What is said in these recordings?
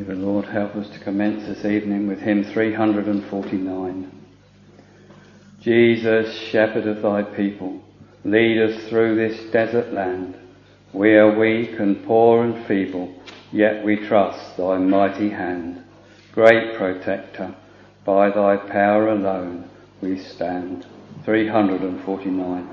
the Lord help us to commence this evening with hymn 349. Jesus, shepherd of thy people, lead us through this desert land. We are weak and poor and feeble, yet we trust thy mighty hand. Great protector, by thy power alone we stand. 349.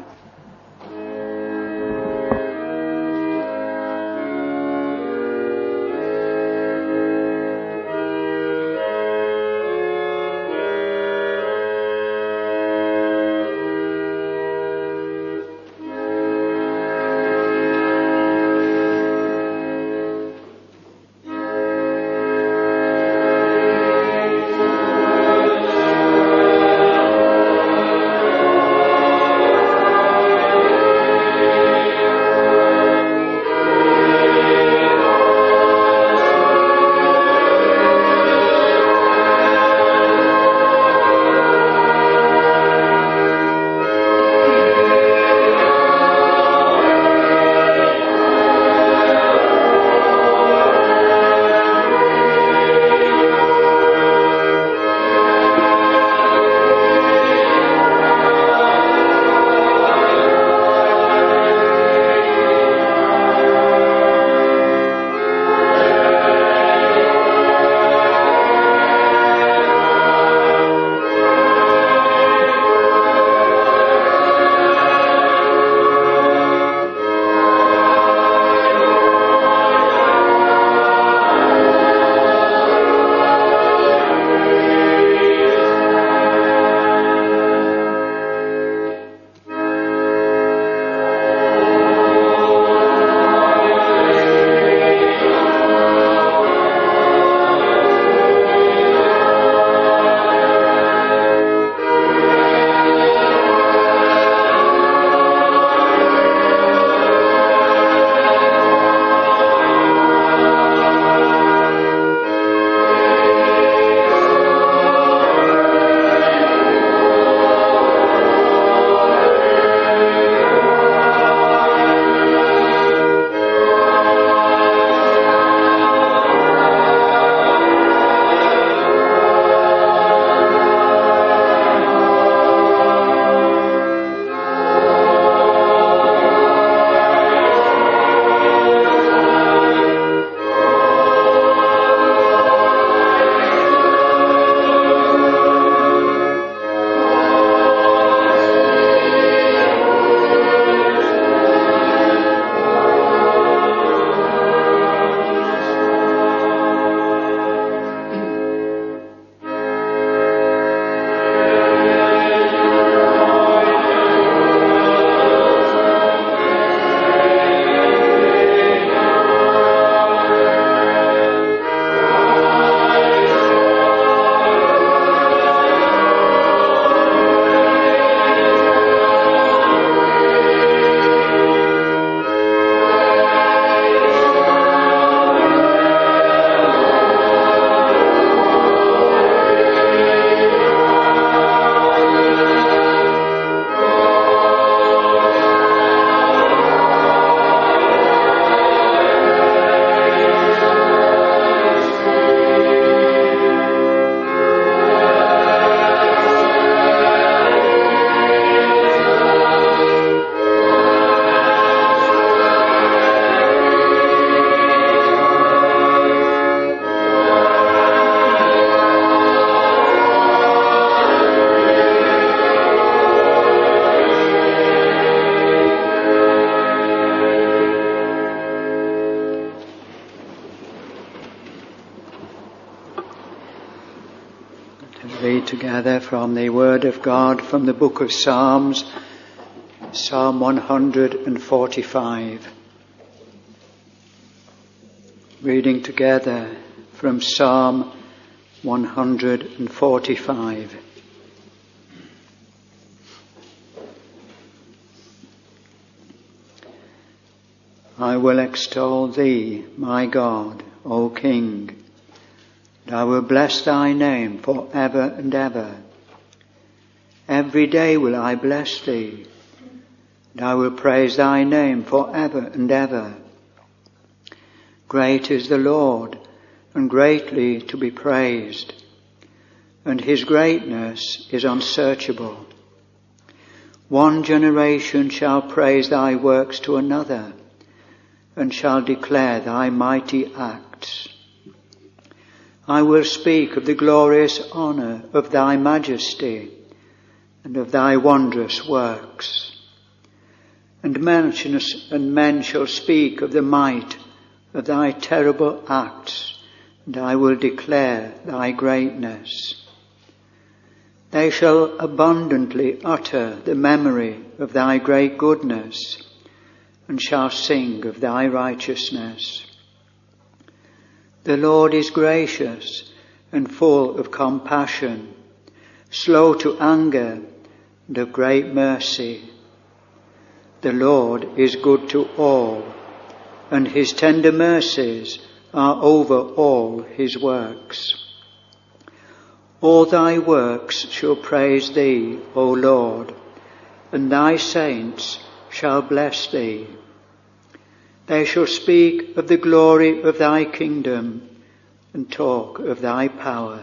Read together from the Word of God from the book of Psalms, Psalm 145. Reading together from Psalm 145. I will extol thee, my God, O King. And I will bless thy name for ever and ever. Every day will I bless thee, and I will praise thy name for ever and ever. Great is the Lord, and greatly to be praised, and his greatness is unsearchable. One generation shall praise thy works to another, and shall declare thy mighty acts. I will speak of the glorious honour of thy majesty, and of thy wondrous works. And men shall speak of the might of thy terrible acts, and I will declare thy greatness. They shall abundantly utter the memory of thy great goodness, and shall sing of thy righteousness. The Lord is gracious and full of compassion, slow to anger and of great mercy. The Lord is good to all, and his tender mercies are over all his works. All thy works shall praise thee, O Lord, and thy saints shall bless thee. They shall speak of the glory of thy kingdom and talk of thy power,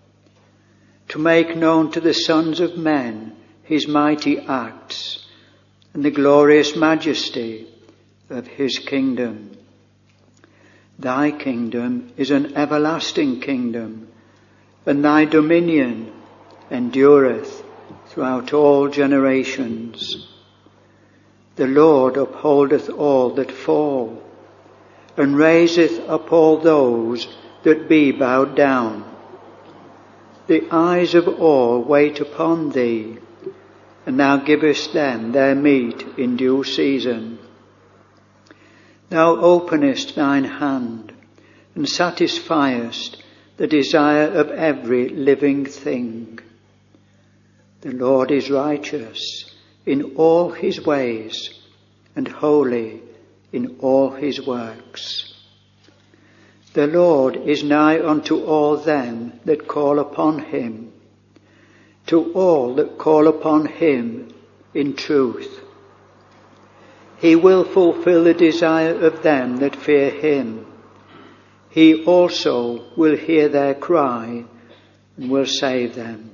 to make known to the sons of men his mighty acts and the glorious majesty of his kingdom. Thy kingdom is an everlasting kingdom, and thy dominion endureth throughout all generations. The Lord upholdeth all that fall, and raiseth up all those that be bowed down. The eyes of all wait upon thee, and thou givest them their meat in due season. Thou openest thine hand, and satisfiest the desire of every living thing. The Lord is righteous in all his ways, and holy in all his works. The Lord is nigh unto all them that call upon him, to all that call upon him in truth. He will fulfill the desire of them that fear him. He also will hear their cry and will save them.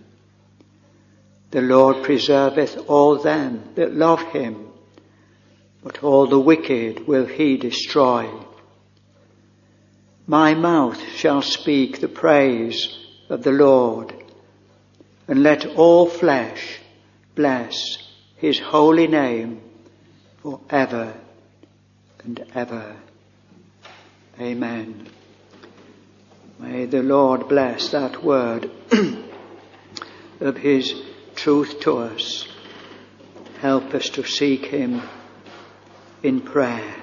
The Lord preserveth all them that love him, but all the wicked will he destroy. My mouth shall speak the praise of the Lord, and let all flesh bless his holy name for ever and ever. Amen. May the Lord bless that word of his truth to us. Help us to seek him in prayer.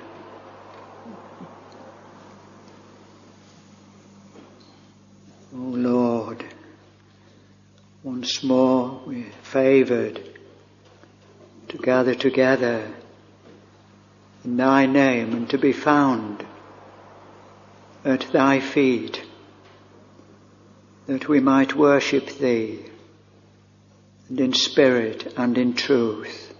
O Lord, once more we're favoured to gather together in thy name and to be found at thy feet, that we might worship thee, and in spirit and in truth.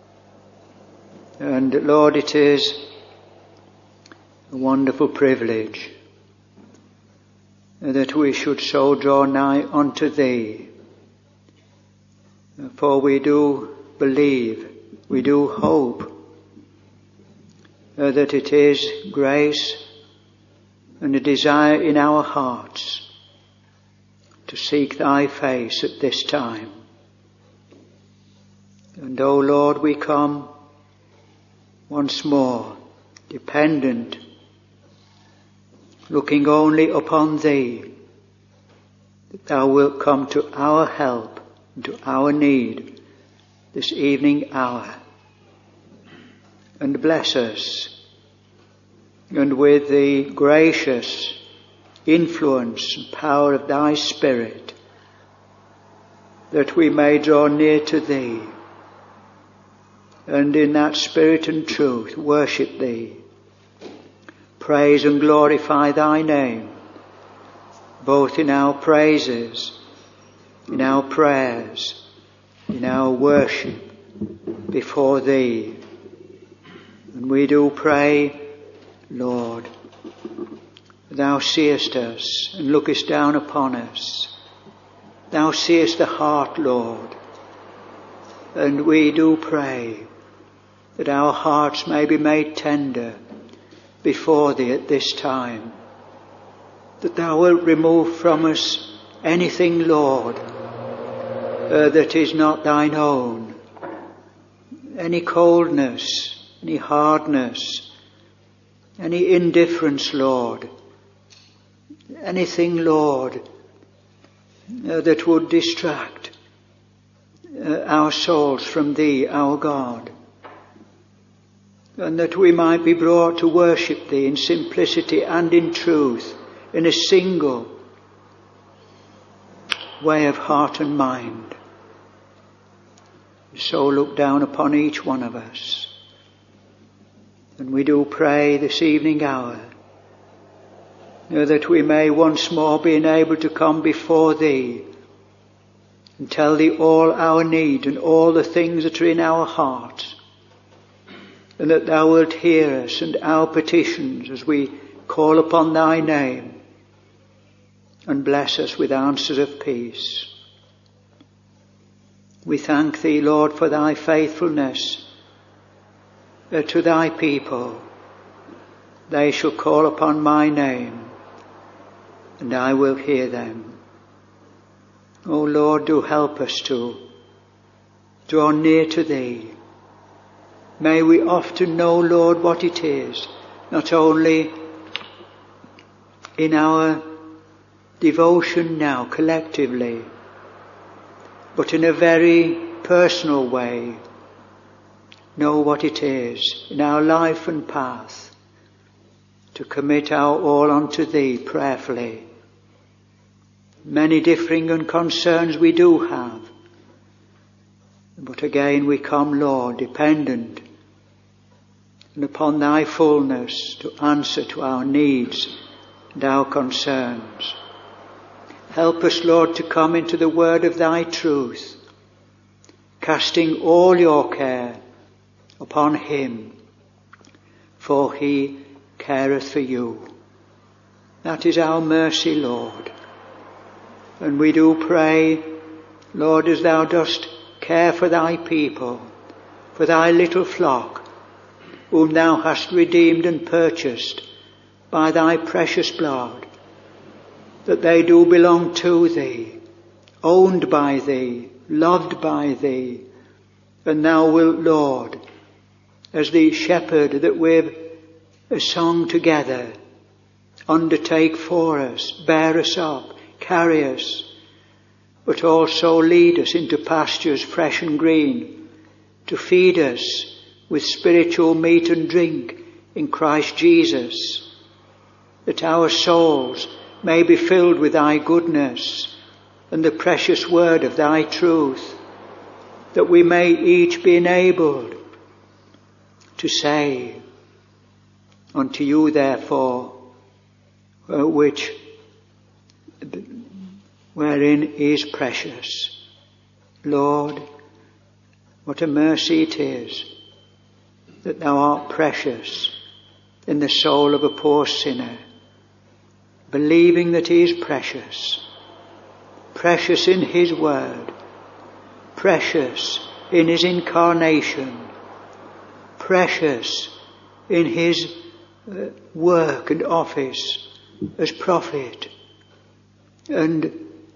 And Lord, it is a wonderful privilege that we should so draw nigh unto thee. For we do believe, we do hope that it is grace and a desire in our hearts to seek thy face at this time. And O Lord, we come once more dependent, looking only upon thee, that thou wilt come to our help and to our need this evening hour, and bless us, and with the gracious influence and power of thy Spirit, that we may draw near to thee, and in that spirit and truth worship thee, praise and glorify thy name, both in our praises, in our prayers, in our worship before thee. And we do pray, Lord, Thou seest us and lookest down upon us. Thou seest the heart, Lord. And we do pray that our hearts may be made tender before Thee at this time. That Thou wilt remove from us anything, Lord, that is not Thine own. Any coldness, any hardness, any indifference, Lord. Anything, Lord, that would distract our souls from Thee, our God. And that we might be brought to worship Thee in simplicity and in truth, in a single way of heart and mind. So look down upon each one of us. And we do pray this evening hour that we may once more be enabled to come before Thee and tell Thee all our need and all the things that are in our hearts, and that Thou wilt hear us and our petitions as we call upon Thy name, and bless us with answers of peace. We thank Thee, Lord, for Thy faithfulness to Thy people. They shall call upon My name, and I will hear them. O Lord, do help us to draw near to Thee. May we often know, Lord, what it is, not only in our devotion now collectively, but in a very personal way, know what it is in our life and path to commit our all unto Thee prayerfully. Many differing concerns we do have, but again we come, Lord, dependent and upon Thy fullness to answer to our needs and our concerns. Help us, Lord, to come into the word of Thy truth, casting all Your care upon Him, for He careth for You. That is our mercy, Lord. And we do pray, Lord, as Thou dost care for Thy people, for Thy little flock, whom Thou hast redeemed and purchased by Thy precious blood, that they do belong to Thee, owned by Thee, loved by Thee, and Thou wilt, Lord, as the shepherd that we've sung together, undertake for us, bear us up, carry us, but also lead us into pastures fresh and green, to feed us with spiritual meat and drink in Christ Jesus, that our souls may be filled with Thy goodness and the precious word of Thy truth, that we may each be enabled to say unto You, therefore, wherein is precious. Lord, what a mercy it is that Thou art precious in the soul of a poor sinner, believing that He is precious, precious in His word, precious in His incarnation, precious in His work and office as prophet, and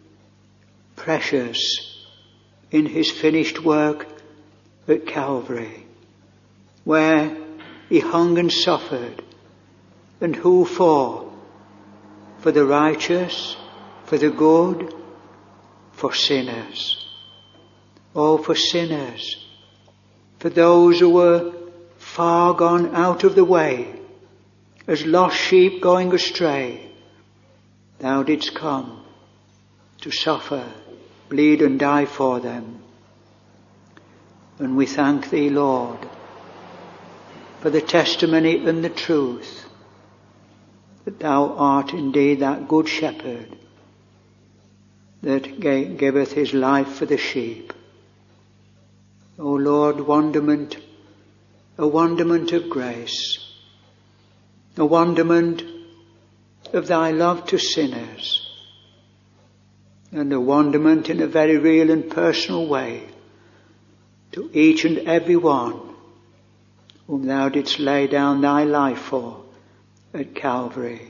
precious in His finished work at Calvary, where He hung and suffered, and who for the righteous, for the good, for sinners. Oh, for sinners, for those who were far gone out of the way, as lost sheep going astray, Thou didst come to suffer, bleed and die for them. And we thank Thee, Lord, for the testimony and the truth that Thou art indeed that good shepherd that giveth His life for the sheep. O Lord, a wonderment of grace, a wonderment of thy love to sinners, and a wonderment in a very real and personal way to each and every one whom thou didst lay down thy life for at Calvary.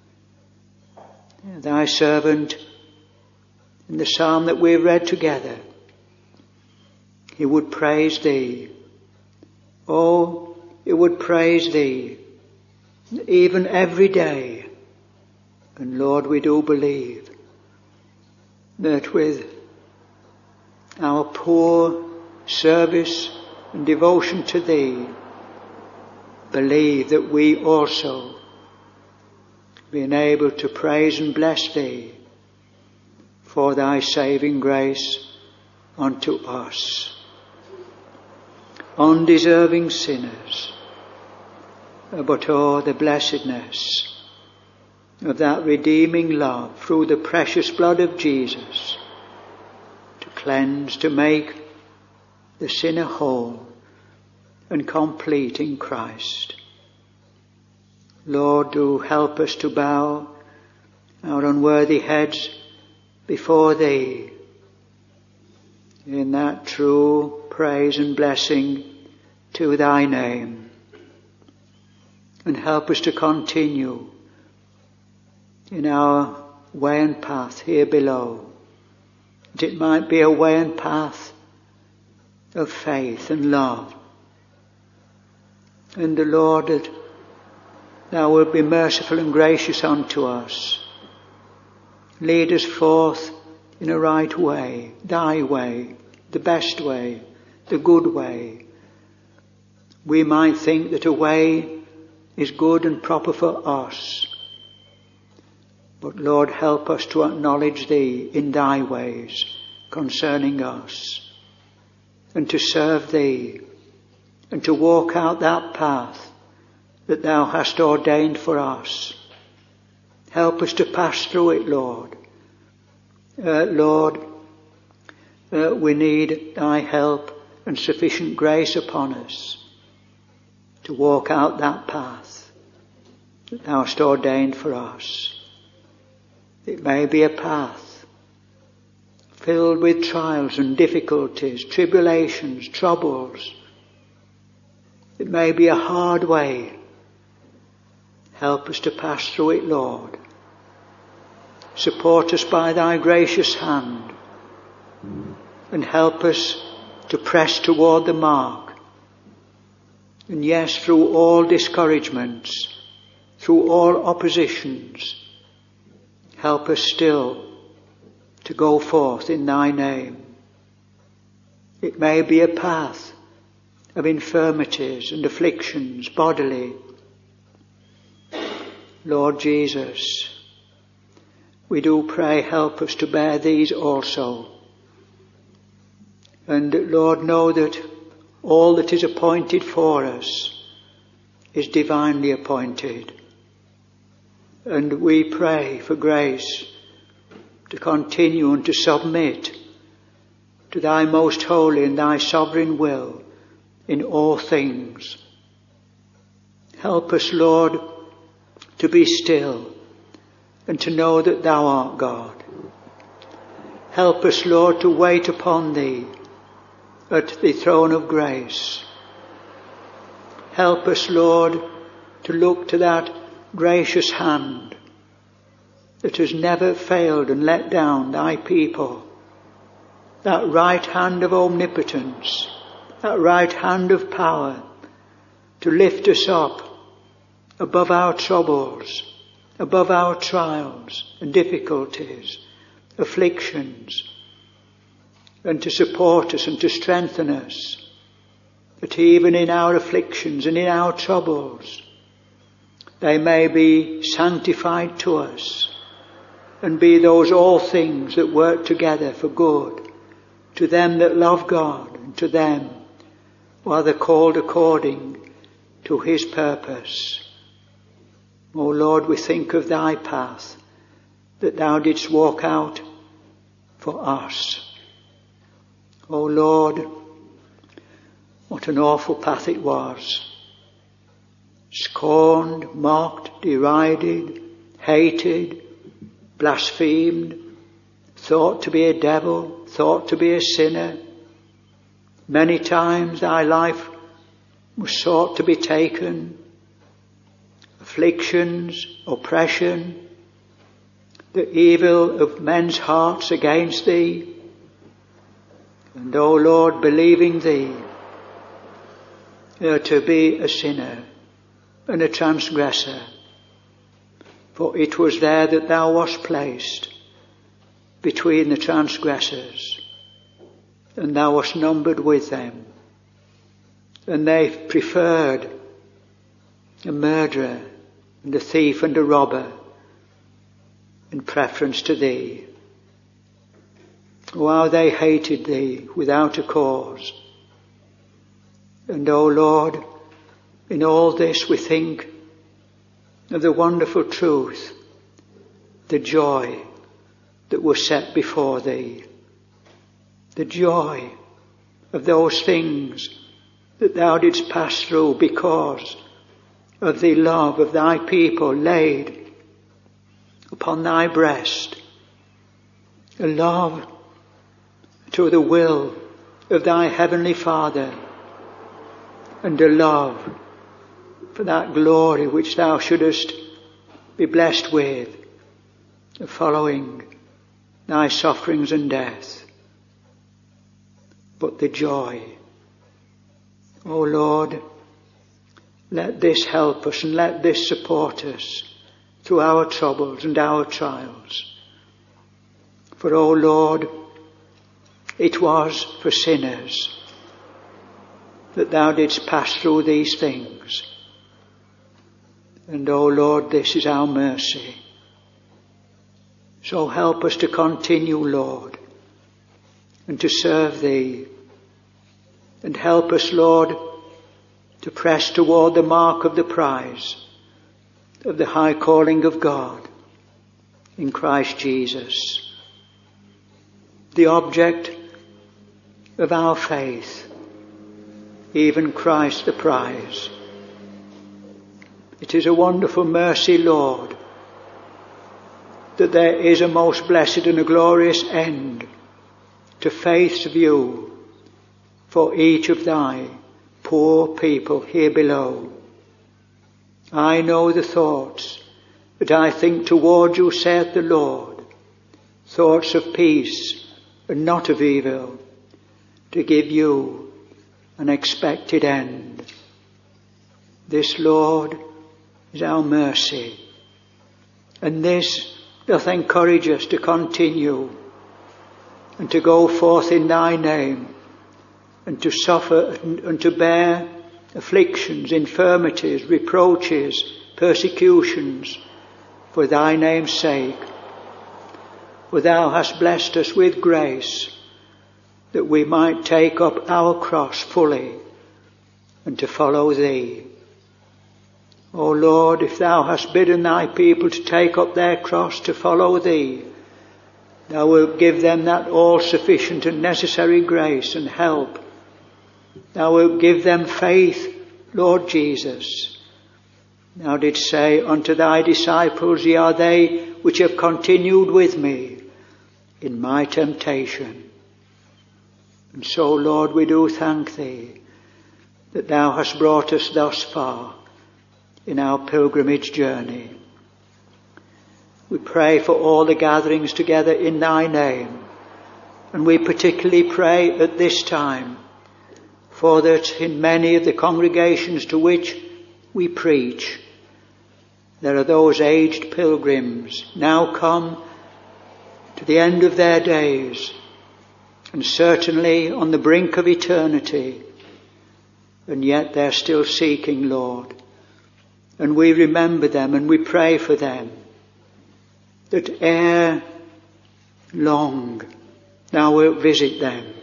Thy servant, in the psalm that we've read together, he would praise thee. Oh, he would praise thee even every day. And Lord, we do believe that with our poor service and devotion to thee, believe that we also being able to praise and bless thee for thy saving grace unto us, undeserving sinners, but oh, the blessedness of that redeeming love through the precious blood of Jesus to cleanse, to make the sinner whole and complete in Christ. Lord, do help us to bow our unworthy heads before thee in that true praise and blessing to thy name, and help us to continue in our way and path here below, that it might be a way and path of faith and love. And the Lord, that thou wilt be merciful and gracious unto us. Lead us forth in a right way, thy way, the best way, the good way. We might think that a way is good and proper for us. But Lord, help us to acknowledge thee in thy ways concerning us, and to serve thee, and to walk out that path that thou hast ordained for us. Help us to pass through it, Lord. Lord, we need thy help and sufficient grace upon us to walk out that path that thou hast ordained for us. It may be a path filled with trials and difficulties, tribulations, troubles. It may be a hard way. Help us to pass through it, Lord. Support us by thy gracious hand, and help us to press toward the mark. And yes, through all discouragements, through all oppositions, help us still to go forth in thy name. It may be a path of infirmities and afflictions, bodily. Lord Jesus, we do pray, help us to bear these also. And Lord, know that all that is appointed for us is divinely appointed. And we pray for grace to continue and to submit to thy most holy and thy sovereign will in all things. Help us, Lord, to be still and to know that thou art God. Help us, Lord, to wait upon thee at the throne of grace. Help us, Lord, to look to that gracious hand that has never failed and let down thy people. That right hand of omnipotence, that right hand of power to lift us up above our troubles, above our trials and difficulties, afflictions, and to support us and to strengthen us, that even in our afflictions and in our troubles, they may be sanctified to us and be those all things that work together for good to them that love God and to them who are called according to his purpose. O Lord, we think of thy path that thou didst walk out for us. O Lord, what an awful path it was. Scorned, mocked, derided, hated, blasphemed, thought to be a devil, thought to be a sinner. Many times thy life was sought to be taken. Afflictions, oppression, the evil of men's hearts against thee. And, O Lord, believing thee to be a sinner and a transgressor, for it was there that thou wast placed between the transgressors, and thou wast numbered with them, and they preferred a murderer and a thief and a robber in preference to thee. Oh, how they hated thee without a cause. And, O Lord, in all this we think of the wonderful truth, the joy that was set before thee, the joy of those things that thou didst pass through because of the love of thy people laid upon thy breast, a love to the will of thy heavenly Father, and a love for that glory which thou shouldest be blessed with, following thy sufferings and death. But the joy, O Lord, let this help us and let this support us through our troubles and our trials. For, O Lord, it was for sinners that thou didst pass through these things. And, O Lord, this is our mercy. So help us to continue, Lord, and to serve thee. And help us, Lord, to press toward the mark of the prize of the high calling of God in Christ Jesus, the object of our faith, even Christ the prize. It is a wonderful mercy, Lord, that there is a most blessed and a glorious end to faith's view for each of thy poor people here below. I know the thoughts that I think toward you, saith the Lord, thoughts of peace and not of evil, to give you an expected end. This, Lord, is our mercy, and this doth encourage us to continue and to go forth in thy name, and to suffer and to bear afflictions, infirmities, reproaches, persecutions for thy name's sake. For thou hast blessed us with grace, that we might take up our cross fully and to follow thee. O Lord, if thou hast bidden thy people to take up their cross to follow thee, thou wilt give them that all-sufficient and necessary grace and help. Thou wilt give them faith, Lord Jesus. Thou didst say unto thy disciples, ye are they which have continued with me in my temptation. And so, Lord, we do thank thee that thou hast brought us thus far in our pilgrimage journey. We pray for all the gatherings together in thy name, and we particularly pray at this time for that in many of the congregations to which we preach, there are those aged pilgrims now come to the end of their days, and certainly on the brink of eternity, and yet they're still seeking, Lord. And we remember them and we pray for them, that ere long thou wilt visit them,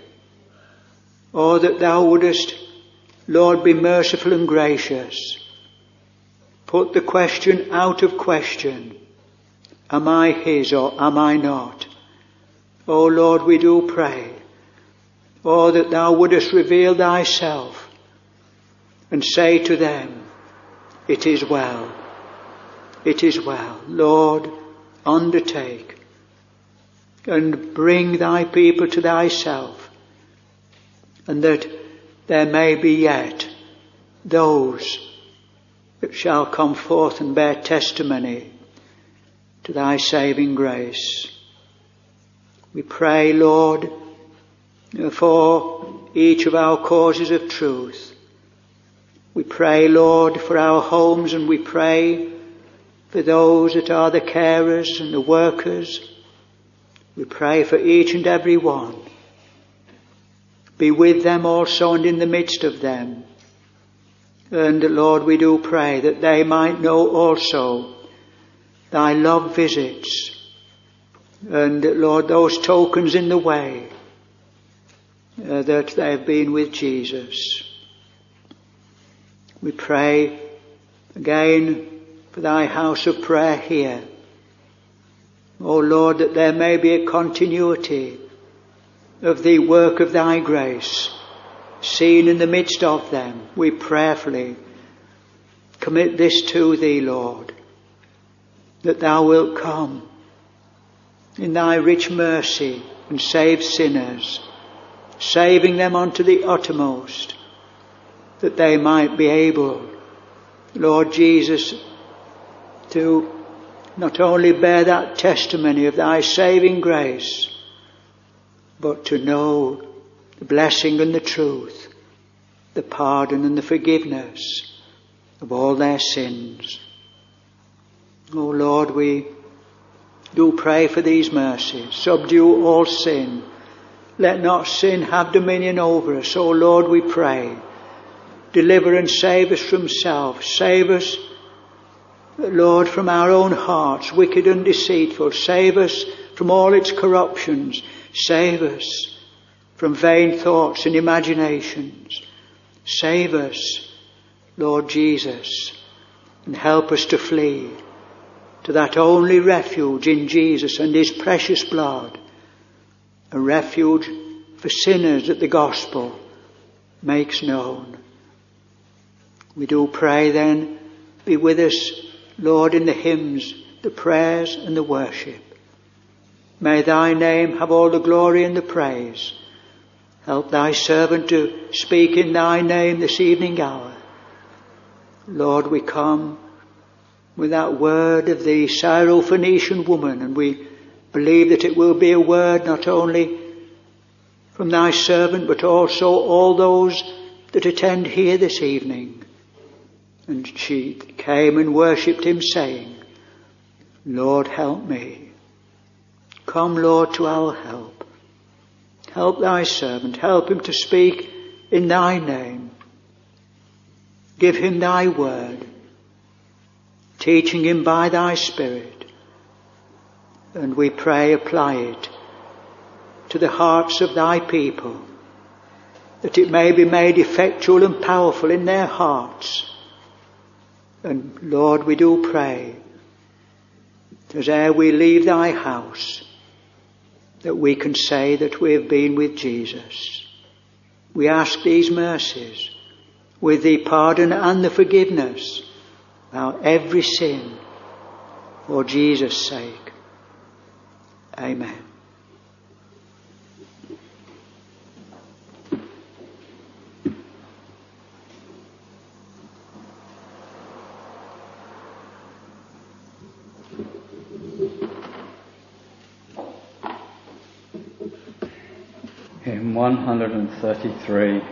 or that thou wouldest, Lord, be merciful and gracious. Put the question out of question. Am I his or am I not? O Lord, we do pray. Oh, that thou wouldest reveal thyself and say to them, it is well. it is well. Lord, undertake and bring thy people to thyself, and that there may be yet those that shall come forth and bear testimony to thy saving grace. We pray, Lord, for each of our causes of truth. We pray, Lord, for our homes, and we pray for those that are the carers and the workers. We pray for each and every one. Be with them also and in the midst of them. And Lord, we do pray that they might know also thy love visits. And Lord, those tokens in the way that they have been with Jesus. We pray again for thy house of prayer here. O Lord, that there may be a continuity of the work of thy grace seen in the midst of them. We prayerfully commit this to thee, Lord, that thou wilt come in thy rich mercy and save sinners, saving them unto the uttermost, that they might be able, Lord Jesus, to not only bear that testimony of thy saving grace, but to know the blessing and the truth, the pardon and the forgiveness of all their sins. O Lord, we do pray for these mercies. Subdue all sin. Let not sin have dominion over us. O Lord, we pray. Deliver and save us from self. Save us, Lord, from our own hearts, wicked and deceitful. Save us from all its corruptions. Save us from vain thoughts and imaginations. Save us, Lord Jesus, and help us to flee to that only refuge in Jesus and his precious blood, a refuge for sinners that the gospel makes known. We do pray then, be with us, Lord, in the hymns, the prayers and the worship. May thy name have all the glory and the praise. Help thy servant to speak in thy name this evening hour. Lord, we come with that word of the Syrophoenician woman, and we believe that it will be a word not only from thy servant, but also all those that attend here this evening. And she came and worshipped him, saying, Lord, help me. Come, Lord, to our help. Help thy servant. Help him to speak in thy name. Give him thy word, teaching him by thy Spirit. And we pray, apply it to the hearts of thy people, that it may be made effectual and powerful in their hearts. And Lord, we do pray, as ere we leave thy house, that we can say that we have been with Jesus. We ask these mercies with the pardon and the forgiveness of our every sin, for Jesus' sake. Amen. Hymn 133.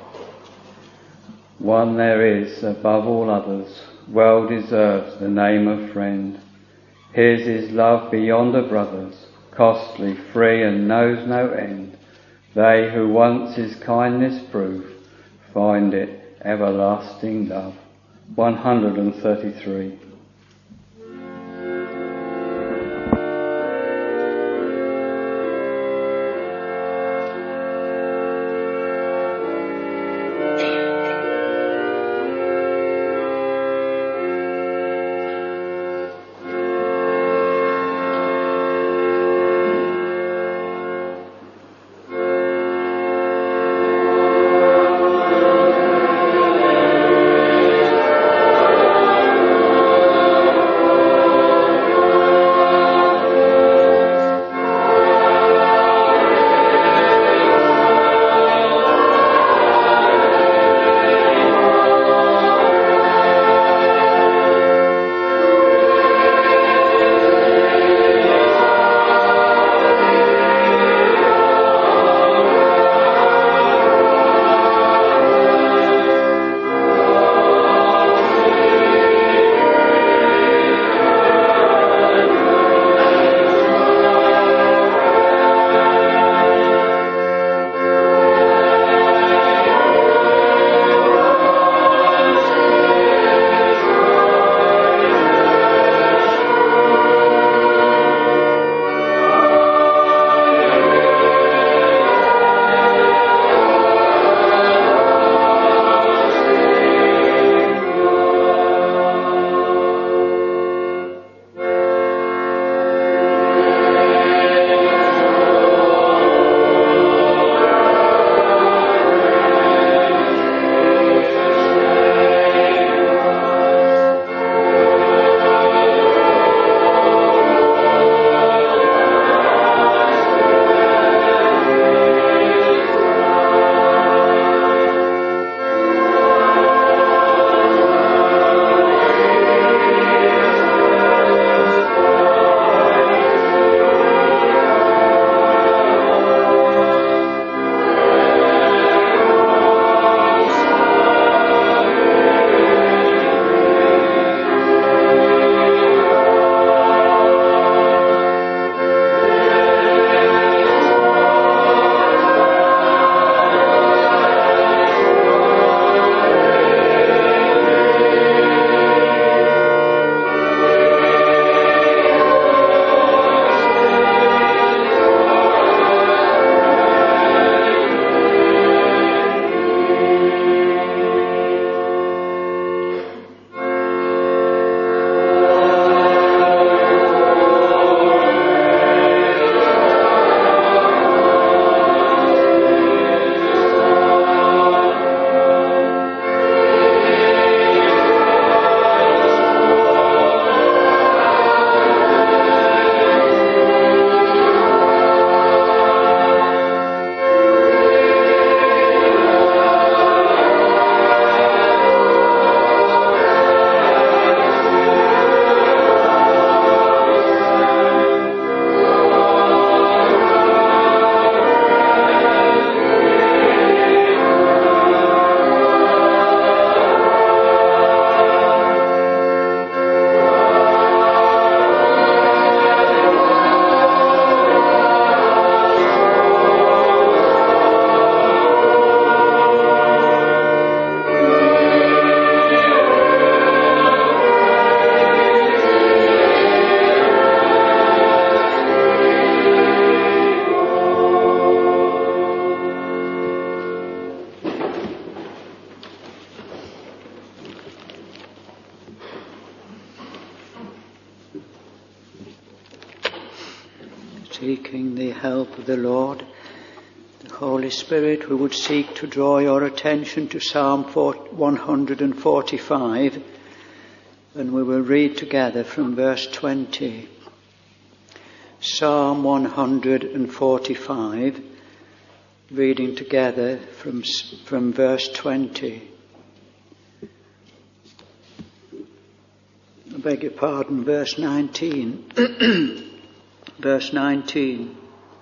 One there is, above all others, well deserves the name of friend. His is love beyond a brother's, costly, free, and knows no end. They who once his kindness prove, find it everlasting love. 133. seeking the help of the Lord, the Holy Spirit, we would seek to draw your attention to Psalm 145, and we will read together from verse 20. Psalm 145, reading together from verse 20. I beg your pardon, verse 19. Verse 19.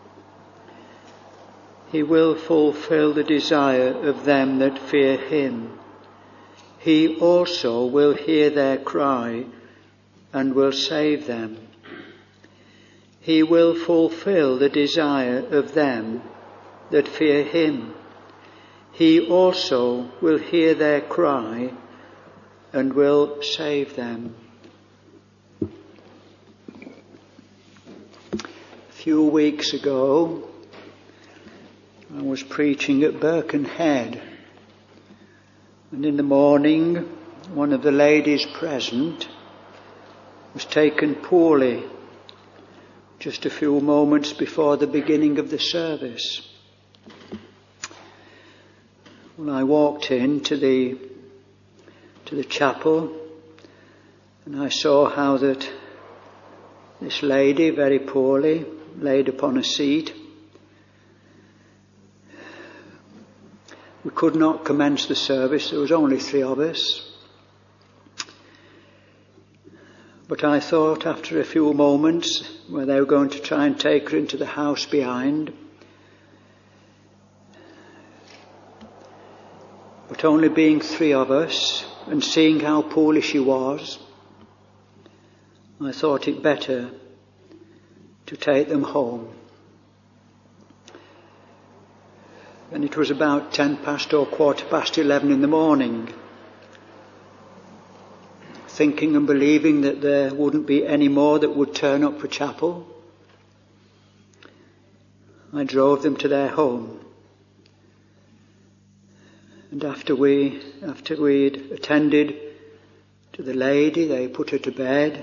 He will fulfill the desire of them that fear him. He also will hear their cry and will save them. He will fulfill the desire of them that fear him. He also will hear their cry and will save them. A few weeks ago, I was preaching at Birkenhead, and in the morning one of the ladies present was taken poorly just a few moments before the beginning of the service. When I walked into the chapel, and I saw how that this lady, very poorly, laid upon a seat. We could not commence the service. There was only 3 of us. But I thought after a few moments, where they were going to try and take her into the house behind, but only being 3 of us and seeing how poorly she was, I thought it better to take them home. And it was about 10 past or 11:15 in the morning, thinking and believing that there wouldn't be any more that would turn up for chapel. I drove them to their home. And after we'd attended to the lady, they put her to bed.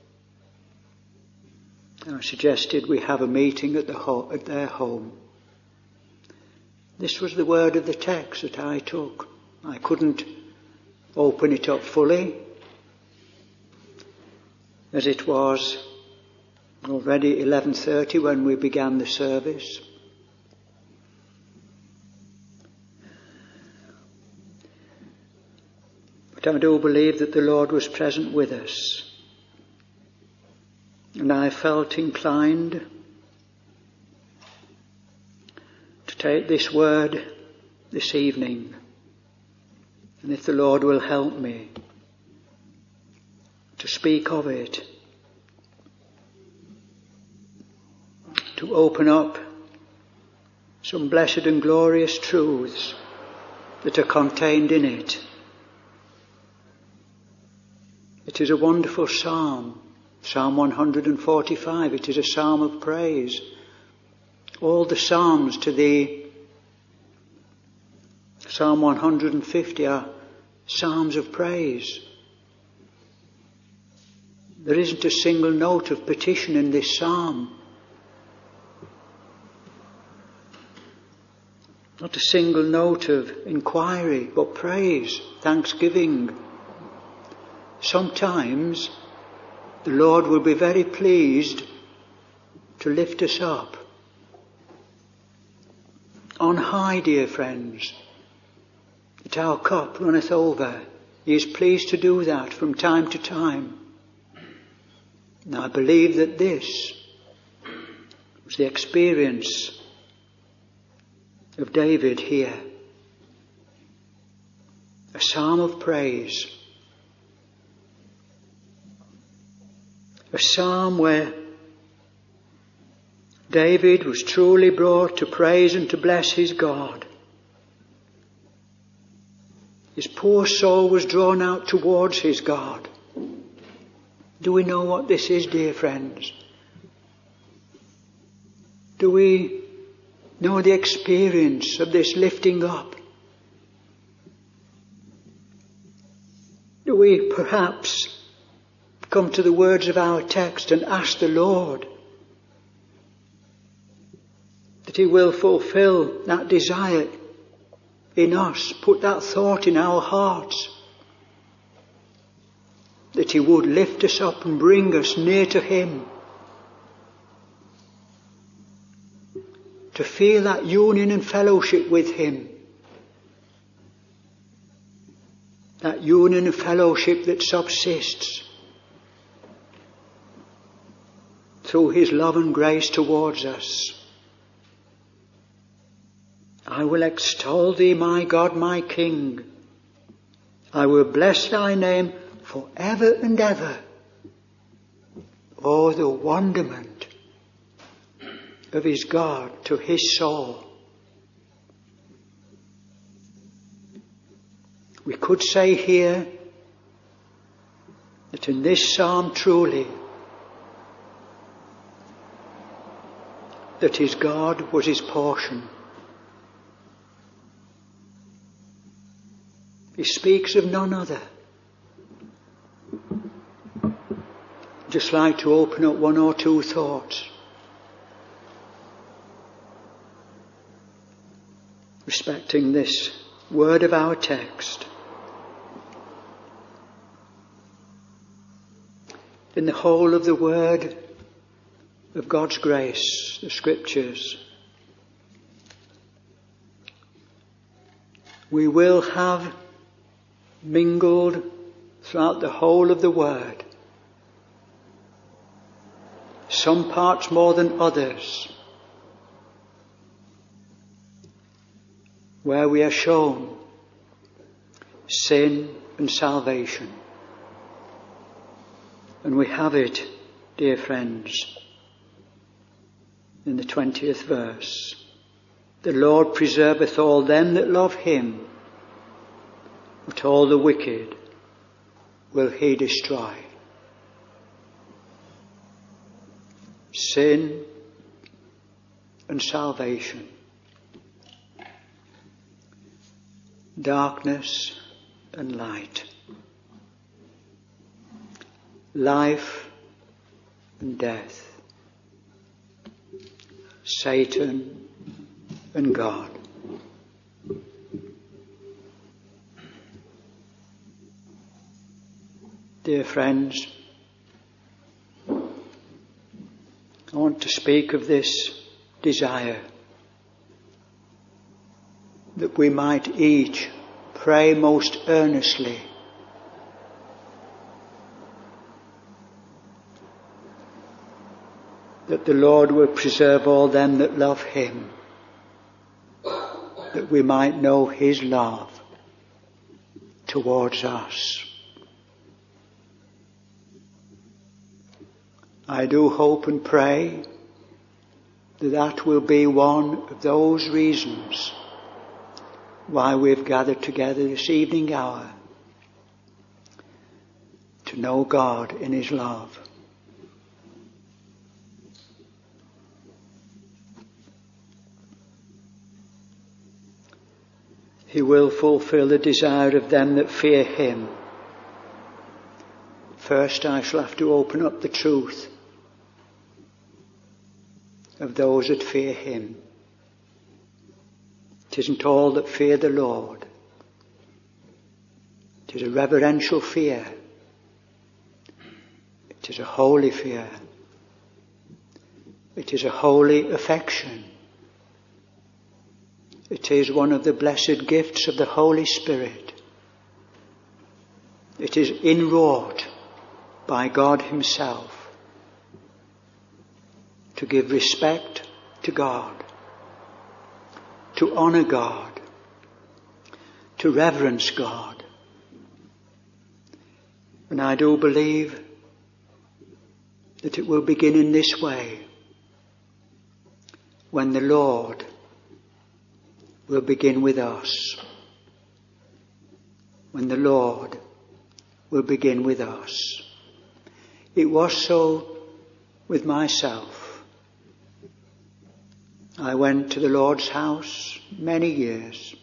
I suggested we have a meeting at their home. This was the word of the text that I took. I couldn't open it up fully, as it was already 11:30 when we began the service. But I do believe that the Lord was present with us. And I felt inclined to take this word this evening. And if the Lord will help me to speak of it, to open up some blessed and glorious truths that are contained in it. It is a wonderful psalm. Psalm 145, it is a psalm of praise. All the psalms to the Psalm 150 are psalms of praise. There isn't a single note of petition in this psalm. Not a single note of inquiry, but praise, thanksgiving. Sometimes the Lord will be very pleased to lift us up. On high, dear friends, that our cup runneth over. He is pleased to do that from time to time. And I believe that this was the experience of David here. A psalm of praise. A psalm where David was truly brought to praise and to bless his God. His poor soul was drawn out towards his God. Do we know what this is, dear friends? Do we know the experience of this lifting up? Do we perhaps come to the words of our text and ask the Lord that He will fulfill that desire in us, put that thought in our hearts, that He would lift us up and bring us near to Him, to feel that union and fellowship with Him, that union and fellowship that subsists through His love and grace towards us. I will extol Thee, my God, my King. I will bless Thy name for ever and ever. Oh, the wonderment of His God to His soul. We could say here that in this psalm truly that His God was His portion. He speaks of none other. Just like to open up one or two thoughts respecting this word of our text. In the whole of the word of God's grace, the Scriptures, we will have mingled throughout the whole of the word, some parts more than others, where we are shown sin and salvation. And we have it, dear friends, in the 20th verse. The Lord preserveth all them that love Him, but all the wicked will He destroy. Sin and salvation. Darkness and light. Life and death. Satan and God. Dear friends, I want to speak of this desire that we might each pray most earnestly that the Lord will preserve all them that love Him, that we might know His love towards us. I do hope and pray that that will be one of those reasons why we've gathered together this evening hour, to know God in His love. He will fulfill the desire of them that fear Him. First, I shall have to open up the truth of those that fear Him. It isn't all that fear the Lord. It is a reverential fear. It is a holy fear. It is a holy affection. It is one of the blessed gifts of the Holy Spirit. It is inwrought by God Himself to give respect to God, to honour God, to reverence God. And I do believe that it will begin in this way, when the Lord will begin with us. When the Lord will begin with us. It was so with myself. I went to the Lord's house many years.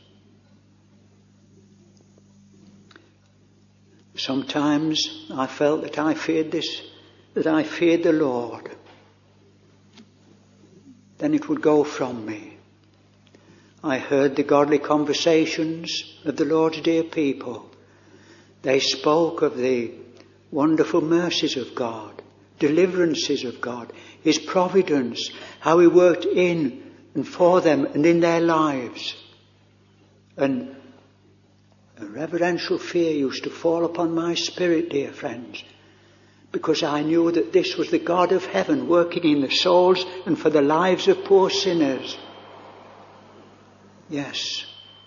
Sometimes I felt that I feared the Lord. then it would go from me. I heard the godly conversations of the Lord's dear people. They spoke of the wonderful mercies of God, deliverances of God, His providence, how He worked in and for them and in their lives. And a reverential fear used to fall upon my spirit, dear friends, because I knew that this was the God of heaven working in the souls and for the lives of poor sinners. Yes.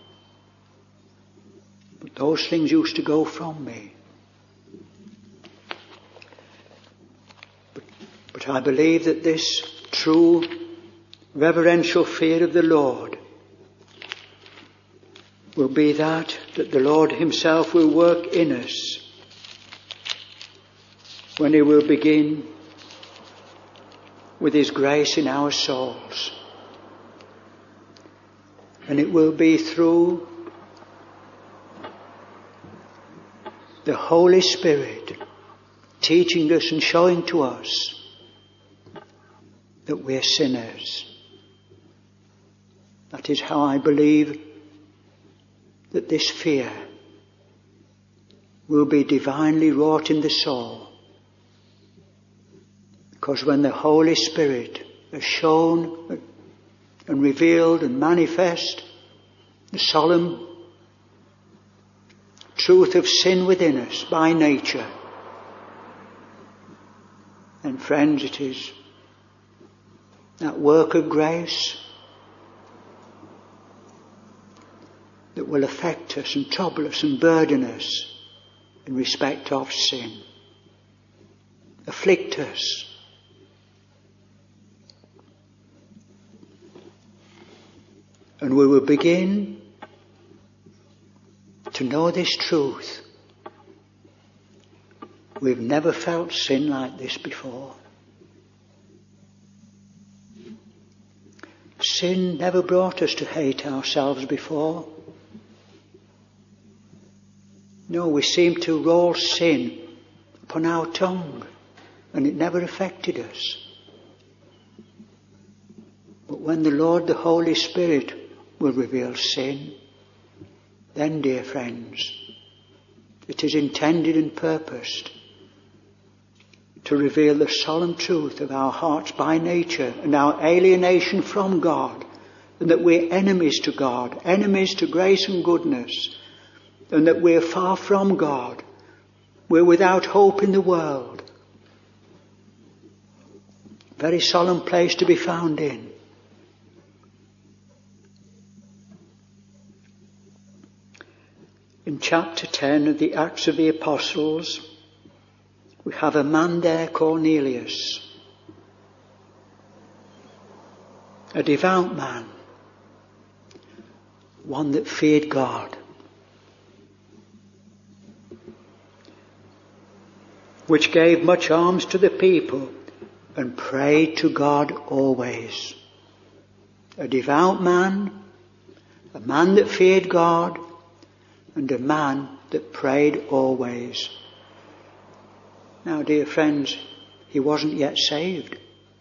But those things used to go from me. But I believe that this true reverential fear of the Lord will be that the Lord Himself will work in us when He will begin with His grace in our souls. And it will be through the Holy Spirit teaching us and showing to us that we're sinners. That is how I believe that this fear will be divinely wrought in the soul. Because when the Holy Spirit has shown and revealed and manifest the solemn truth of sin within us by nature, and friends, it is that work of grace that will affect us and trouble us and burden us in respect of sin, afflict us. And we will begin to know this truth. We've never felt sin like this before. Sin never brought us to hate ourselves before. No, we seem to roll sin upon our tongue, and it never affected us. But when the Lord, the Holy Spirit, will reveal sin, then, dear friends, it is intended and purposed to reveal the solemn truth of our hearts by nature and our alienation from God, and that we're enemies to God, enemies to grace and goodness, and that we're far from God. We're without hope in the world. Very solemn place to be found in. In chapter 10 of the Acts of the Apostles, we have a man there, Cornelius, a devout man, one that feared God, which gave much alms to the people and prayed to God always. A devout man, a man that feared God, and a man that prayed always. Now, dear friends, he wasn't yet saved.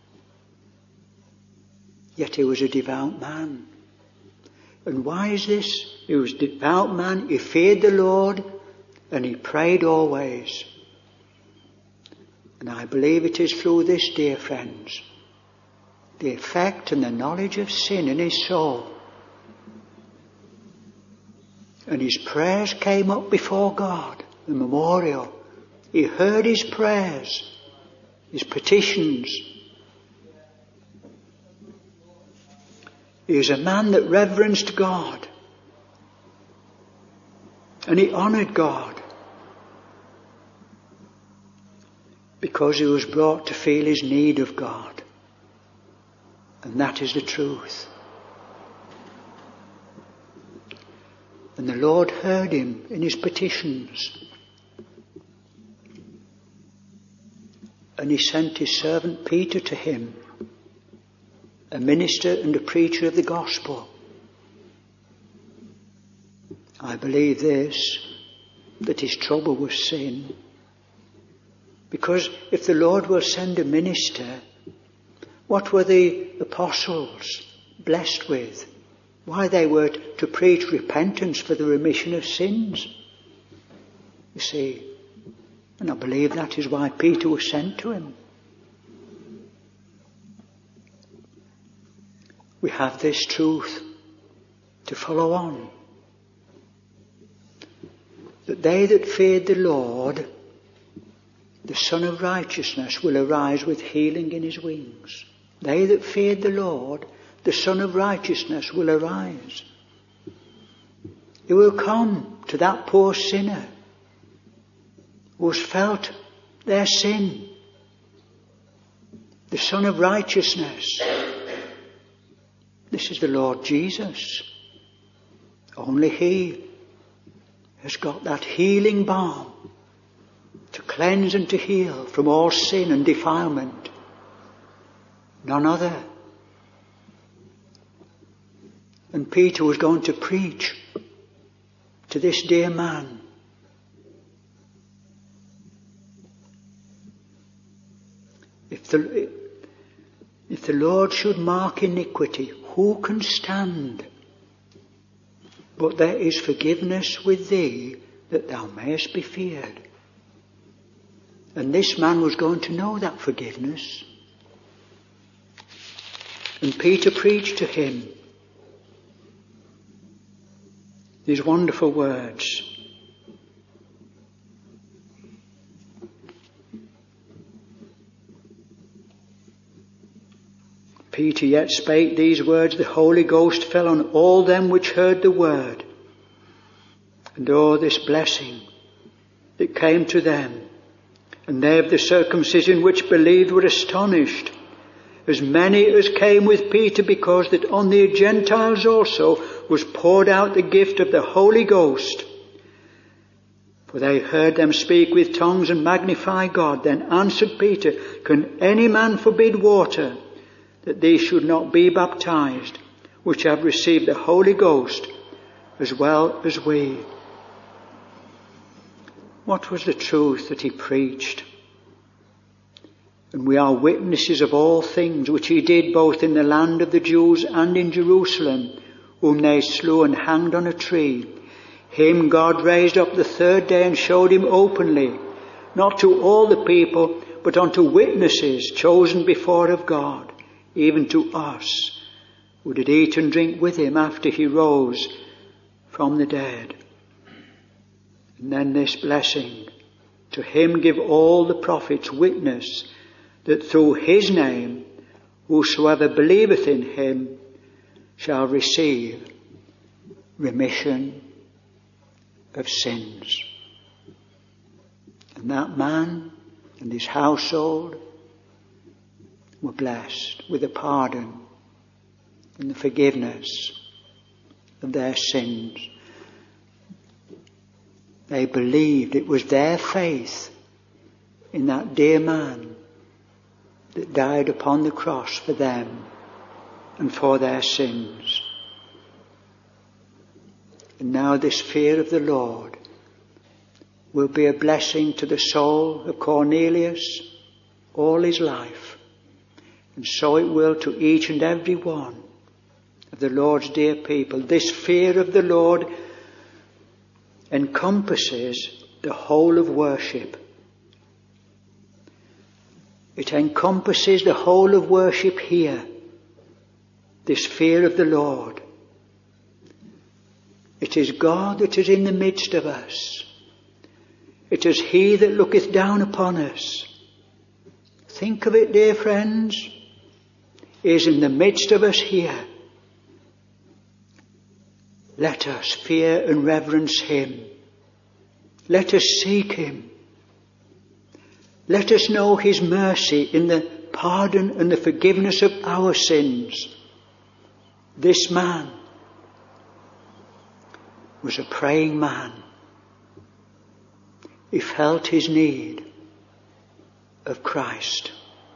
Yet he was a devout man. And why is this? He was a devout man, he feared the Lord, and he prayed always. And I believe it is through this, dear friends, the effect and the knowledge of sin in his soul. And his prayers came up before God, the memorial. He heard his prayers, his petitions. He is a man that reverenced God. And he honoured God. Because he was brought to feel his need of God. And that is the truth. And the Lord heard him in his petitions. And he sent his servant Peter to him, a minister and a preacher of the gospel. I believe this, that his trouble was sin. Because if the Lord will send a minister What were the apostles blessed with? Why, they were to preach repentance for the remission of sins. You see, and I believe that is why Peter was sent to him. We have this truth to follow on. That they that feared the Lord, the Son of Righteousness will arise with healing in his wings. They that feared the Lord, the Son of Righteousness will arise. He will come to that poor sinner who has felt their sin. The Son of Righteousness. This is the Lord Jesus. Only he has got that healing balm to cleanse and to heal from all sin and defilement. None other. And Peter was going to preach to this dear man. If the Lord should mark iniquity, who can stand? But there is forgiveness with thee, that thou mayest be feared. And this man was going to know that forgiveness. And Peter preached to him these wonderful words. Peter yet spake these words, the Holy Ghost fell on all them which heard the word. And oh, this blessing that came to them. And they of the circumcision which believed were astonished, as many as came with Peter, because that on the Gentiles also was poured out the gift of the Holy Ghost. For they heard them speak with tongues and magnify God. Then answered Peter, can any man forbid water, that these should not be baptized, which have received the Holy Ghost, as well as we? What was the truth that he preached? And we are witnesses of all things which he did both in the land of the Jews and in Jerusalem, whom they slew and hanged on a tree. Him God raised up the third day and showed him openly, not to all the people, but unto witnesses chosen before of God, even to us, who did eat and drink with him after he rose from the dead. And then this blessing, to him give all the prophets witness, that through his name whosoever believeth in him shall receive remission of sins. And that man and his household were blessed with the pardon and the forgiveness of their sins. They believed. It was their faith in that dear man that died upon the cross for them and for their sins. And now this fear of the Lord will be a blessing to the soul of Cornelius all his life. And so it will to each and every one of the Lord's dear people. This fear of the Lord encompasses the whole of worship. It encompasses the whole of worship here. This fear of the Lord. It is God that is in the midst of us. It is he that looketh down upon us. Think of it, dear friends. He is in the midst of us here. Let us fear and reverence him. Let us seek him. Let us know his mercy in the pardon and the forgiveness of our sins. This man was a praying man. He felt his need of Christ.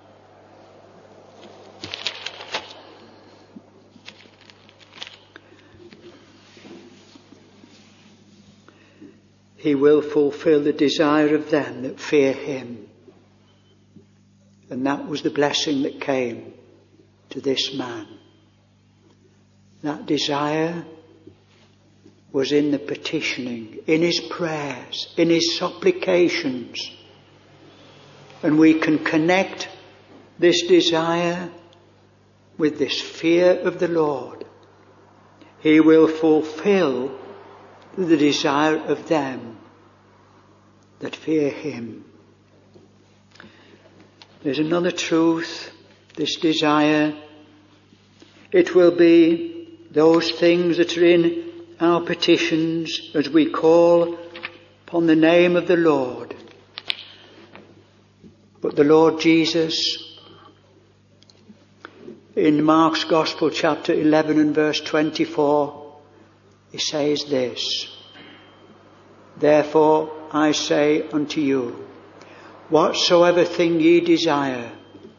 He will fulfill the desire of them that fear him. And that was the blessing that came to this man. That desire was in the petitioning, in his prayers, in his supplications. And we can connect this desire with this fear of the Lord. He will fulfill the desire of them that fear him. There's another truth, this desire. It will be those things that are in our petitions as we call upon the name of the Lord. But the Lord Jesus, in Mark's Gospel, chapter 11 and verse 24, he says this: "Therefore I say unto you, whatsoever thing ye desire,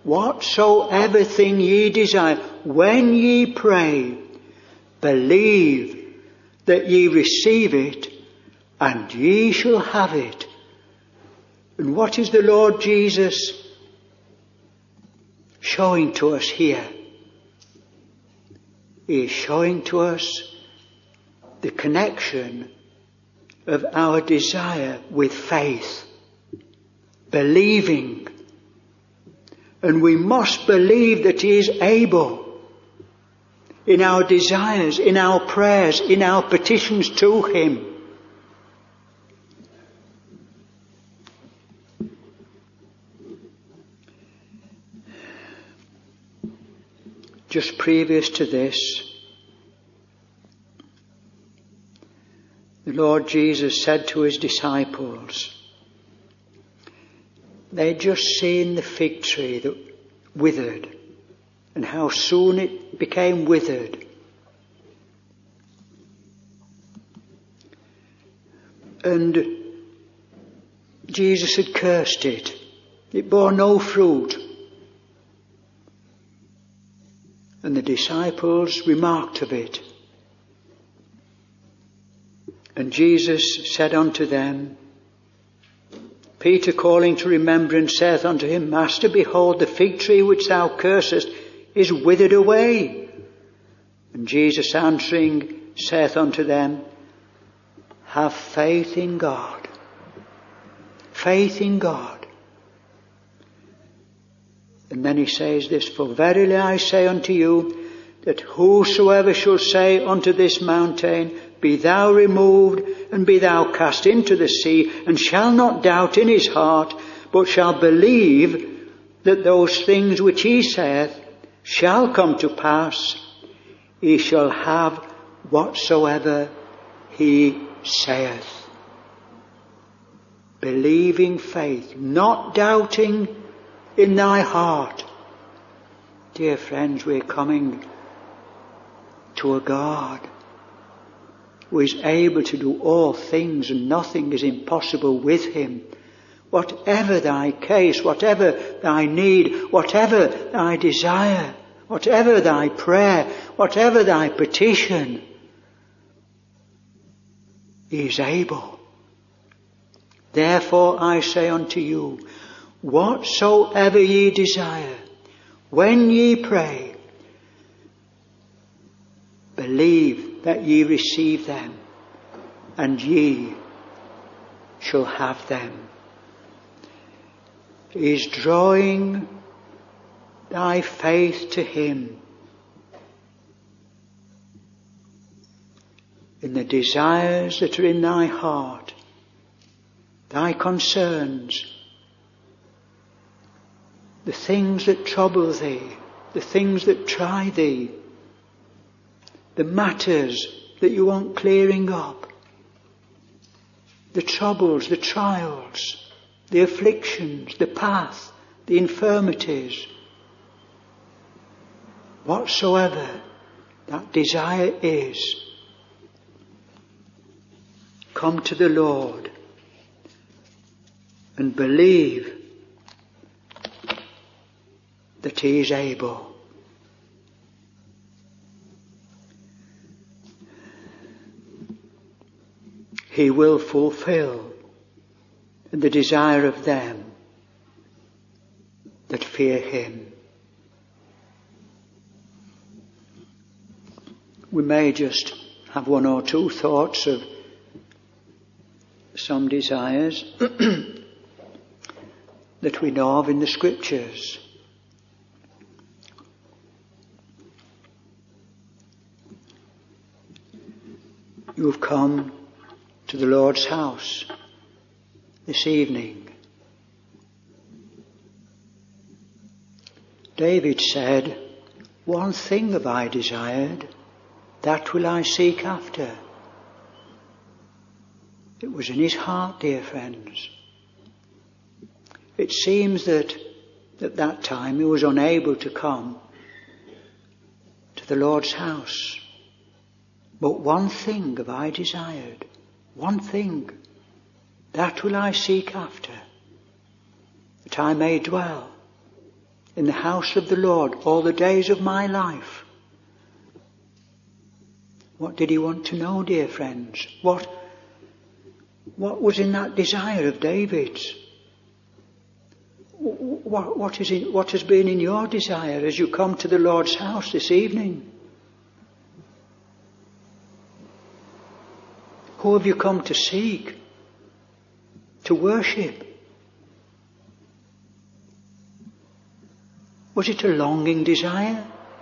when ye pray, believe that ye receive it, and ye shall have it." And what is the Lord Jesus showing to us here? He is showing to us the connection of our desire with faith, believing. And we must believe that he is able in our desires, in our prayers, in our petitions to him. Just previous to this, the Lord Jesus said to his disciples, they'd just seen the fig tree that withered, and how soon it became withered. And Jesus had cursed it. It bore no fruit. And the disciples remarked of it. And Jesus said unto them, Peter calling to remembrance saith unto him, Master, behold, the fig tree which thou cursest is withered away. And Jesus answering saith unto them, Have faith in God. Faith in God. And then he says this, For verily I say unto you, that whosoever shall say unto this mountain, Be thou removed, and be thou cast into the sea, and shall not doubt in his heart, but shall believe that those things which he saith shall come to pass, he shall have whatsoever he saith. Believing faith, not doubting in thy heart. Dear friends, we're coming to a God who is able to do all things, and nothing is impossible with him. Whatever thy case, whatever thy need, whatever thy desire, whatever thy prayer, whatever thy petition, he is able. Therefore I say unto you, whatsoever ye desire, when ye pray, believe that ye receive them, and ye shall have them. He is drawing thy faith to him in the desires that are in thy heart, thy concerns, the things that trouble thee, the things that try thee, the matters that you want clearing up, the troubles, the trials, the afflictions, the path, the infirmities. Whatsoever that desire is, come to the Lord and believe that he is able. He will fulfill the desire of them that fear him. we may just have one or two thoughts of some desires that we know of in the Scriptures. You have come to the Lord's house this evening. David said, "One thing have I desired, that will I seek after." It was in his heart, dear friends. It seems that at that time he was unable to come to the Lord's house. But one thing have I desired, one thing, that will I seek after, that I may dwell in the house of the Lord all the days of my life. What did he want to know, dear friends? What was in that desire of David's? What has been in your desire as you come to the Lord's house this evening? Who have you come to seek, to worship? Was it a longing desire?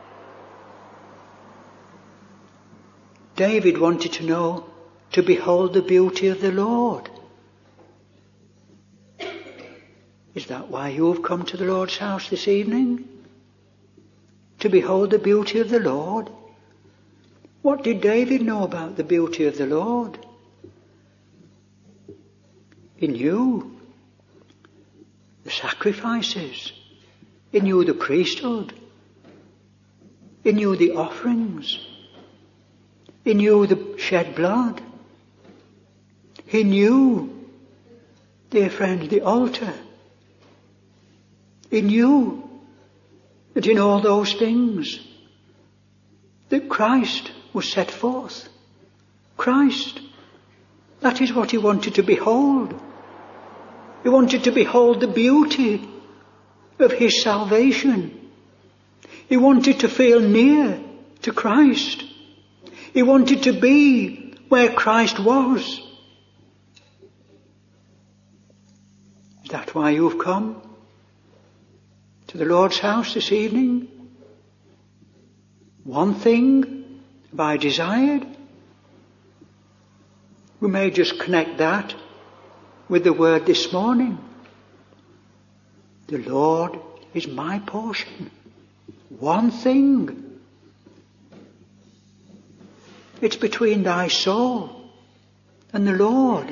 David wanted to know, to behold the beauty of the Lord. Is that why you have come to the Lord's house this evening? To behold the beauty of the Lord? What did David know about the beauty of the Lord? He knew the sacrifices. He knew the priesthood. He knew the offerings. He knew the shed blood. He knew, dear friends, the altar. He knew that in all those things that Christ was set forth. Christ. That is what he wanted to behold. He wanted to behold the beauty of his salvation. He wanted to feel near to Christ. He wanted to be where Christ was. Is that why you've come to the Lord's house this evening? One thing have I desired. We may just connect that with the word this morning. The Lord is my portion. One thing. It's between thy soul and the Lord.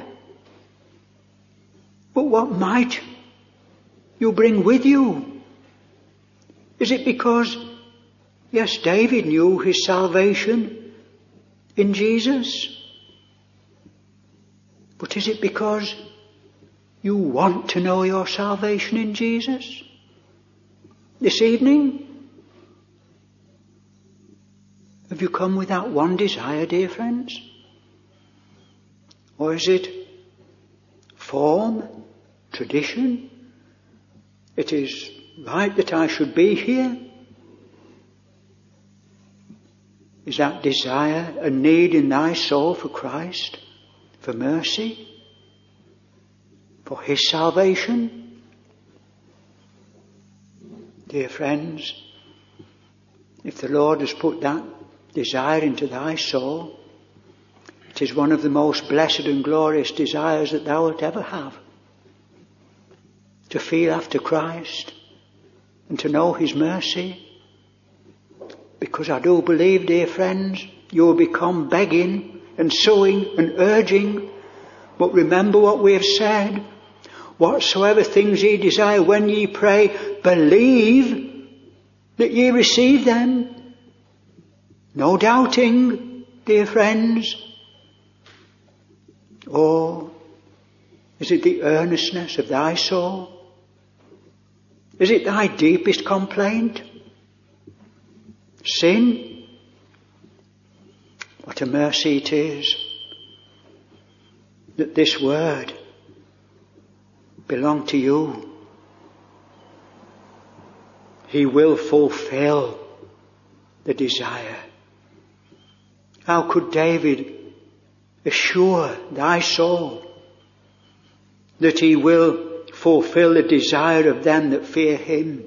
But what might you bring with you? Is it because, yes, David knew his salvation in Jesus? But is it because you want to know your salvation in Jesus? This evening? Have you come with that one desire, dear friends? Or is it form, tradition? It is right that I should be here. Is that desire a need in thy soul for Christ, for mercy, for his salvation? Dear friends, if the Lord has put that desire into thy soul, it is one of the most blessed and glorious desires that thou wilt ever have. To feel after Christ and to know his mercy. Because I do believe, dear friends, you will become begging and suing and urging. But remember what we have said. Whatsoever things ye desire when ye pray, believe that ye receive them. No doubting, dear friends. Oh, is it the earnestness of thy soul? Is it thy deepest complaint? Sin? What a mercy it is that this word belong to you. He will fulfill the desire. How could David assure thy soul that he will fulfill the desire of them that fear him?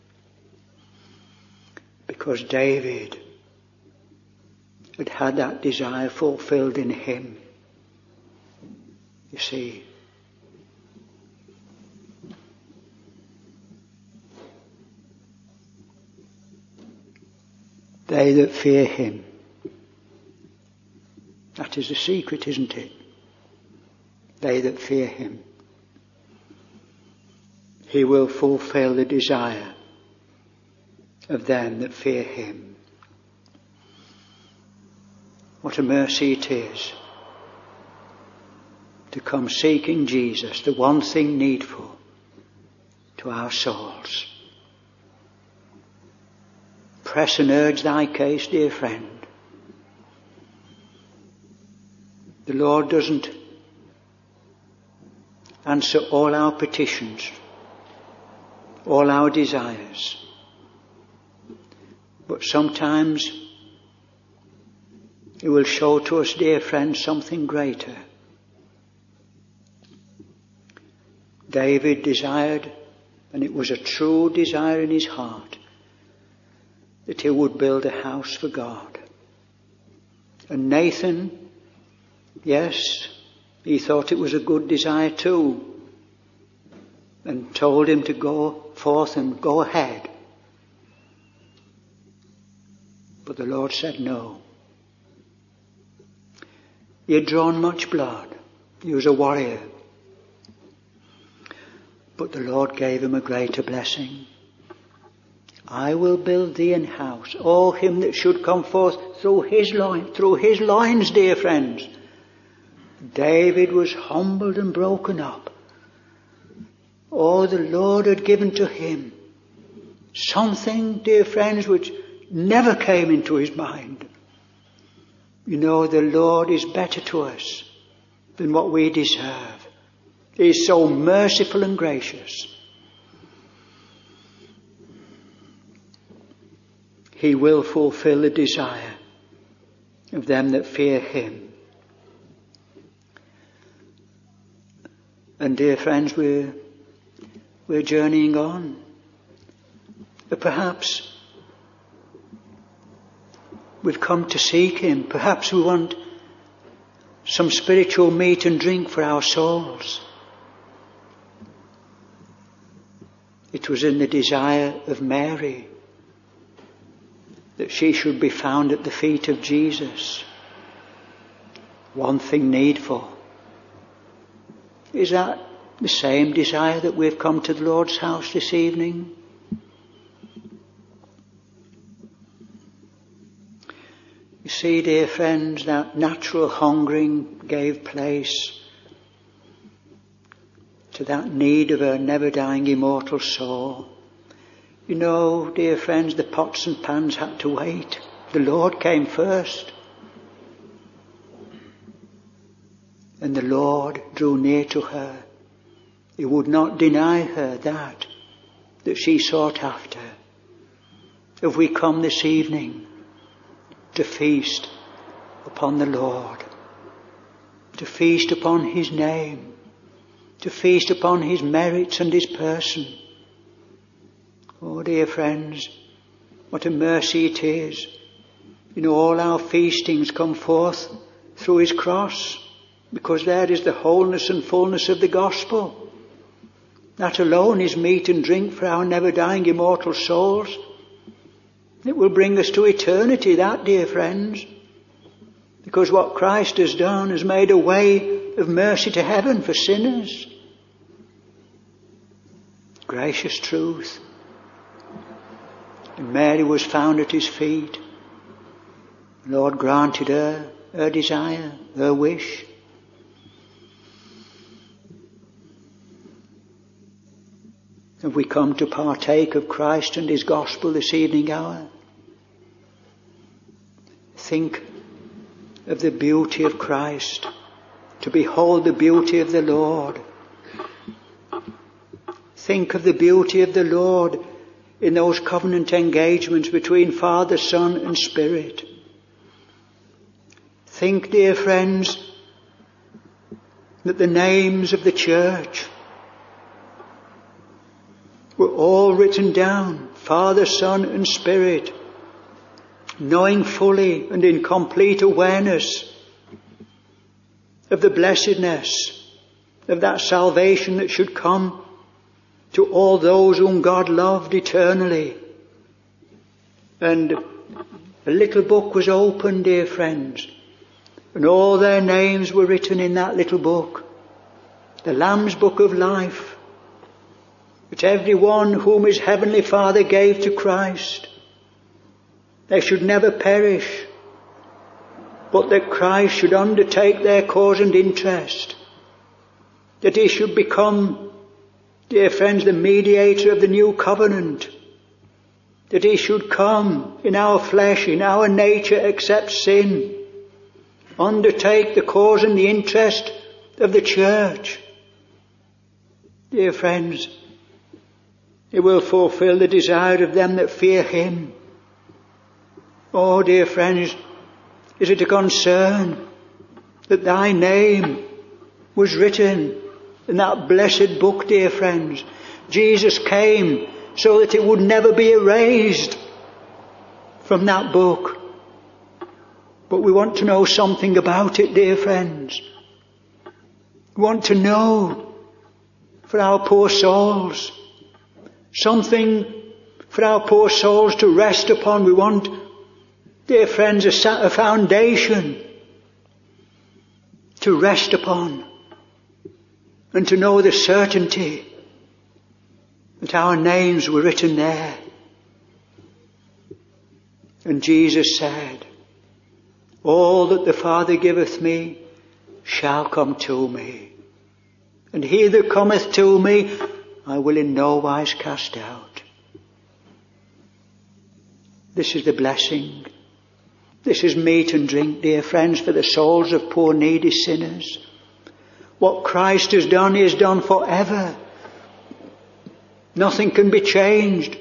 Because David had had that desire fulfilled in him. You see, they that fear him. That is the secret, isn't it? They that fear him. He will fulfill the desire of them that fear him. What a mercy it is to come seeking Jesus, the one thing needful to our souls. Press and urge thy case, dear friend. The Lord doesn't answer all our petitions, all our desires. But sometimes He will show to us, dear friends, something greater. David desired, and it was a true desire in his heart, that he would build a house for God. And Nathan, yes, he thought it was a good desire too, and told him to go forth and go ahead. But the Lord said no. He had drawn much blood. He was a warrior. But the Lord gave him a greater blessing. I will build thee an house. Oh, him that should come forth through his loins, dear friends. David was humbled and broken up. Oh, the Lord had given to him something, dear friends, which never came into his mind. You know, the Lord is better to us than what we deserve. He is so merciful and gracious. He will fulfill the desire of them that fear him. And dear friends, we're journeying on. Perhaps we've come to seek him. Perhaps we want some spiritual meat and drink for our souls. It was in the desire of Mary that she should be found at the feet of Jesus. One thing needful. Is that the same desire that we've come to the Lord's house this evening? You see, dear friends, that natural hungering gave place to that need of a never-dying immortal soul. You know, dear friends, the pots and pans had to wait. The Lord came first. And the Lord drew near to her. He would not deny her that she sought after. If we come this evening to feast upon the Lord, to feast upon his name, to feast upon his merits and his person. Oh, dear friends, what a mercy it is. You know, all our feastings come forth through his cross, because there is the wholeness and fullness of the gospel. That alone is meat and drink for our never-dying immortal souls. It will bring us to eternity, that, dear friends. Because what Christ has done has made a way of mercy to heaven for sinners. Gracious truth. And Mary was found at his feet. The Lord granted her desire, her wish. Have we come to partake of Christ and his gospel this evening hour? Think of the beauty of Christ, to behold the beauty of the Lord. Think of the beauty of the Lord in those covenant engagements between Father, Son and Spirit. think, dear friends, that the names of the church were all written down, Father, Son and Spirit, knowing fully and in complete awareness of the blessedness of that salvation that should come to all those whom God loved eternally. And a little book was opened, dear friends, and all their names were written in that little book, the Lamb's Book of Life, that everyone whom his Heavenly Father gave to Christ, they should never perish, but that Christ should undertake their cause and interest, that he should become, dear friends, the mediator of the new covenant, that he should come in our flesh, in our nature, accept sin, undertake the cause and the interest of the church. Dear friends, he will fulfill the desire of them that fear him. Oh, dear friends, is it a concern that thy name was written in that blessed book, dear friends? Jesus came so that it would never be erased from that book. But we want to know something about it, dear friends. We want to know for our poor souls, something for our poor souls to rest upon. We want, dear friends, a foundation to rest upon, and to know the certainty that our names were written there. And Jesus said, all that the Father giveth me shall come to me, and he that cometh to me I will in no wise cast out. This is the blessing. This is meat and drink, dear friends, for the souls of poor needy sinners. What Christ has done, he has done forever. Nothing can be changed.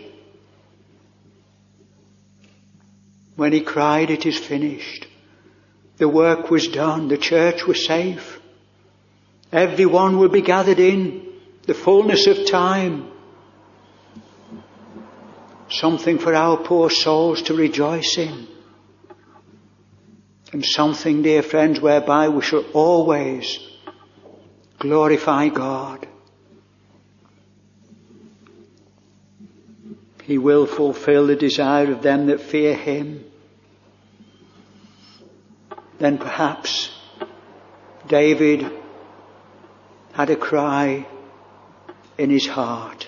When he cried, it is finished, the work was done, the church was safe. Everyone will be gathered in the fullness of time. Something for our poor souls to rejoice in. And something, dear friends, whereby we shall always glorify God. He will fulfill the desire of them that fear him. Then perhaps David had a cry in his heart,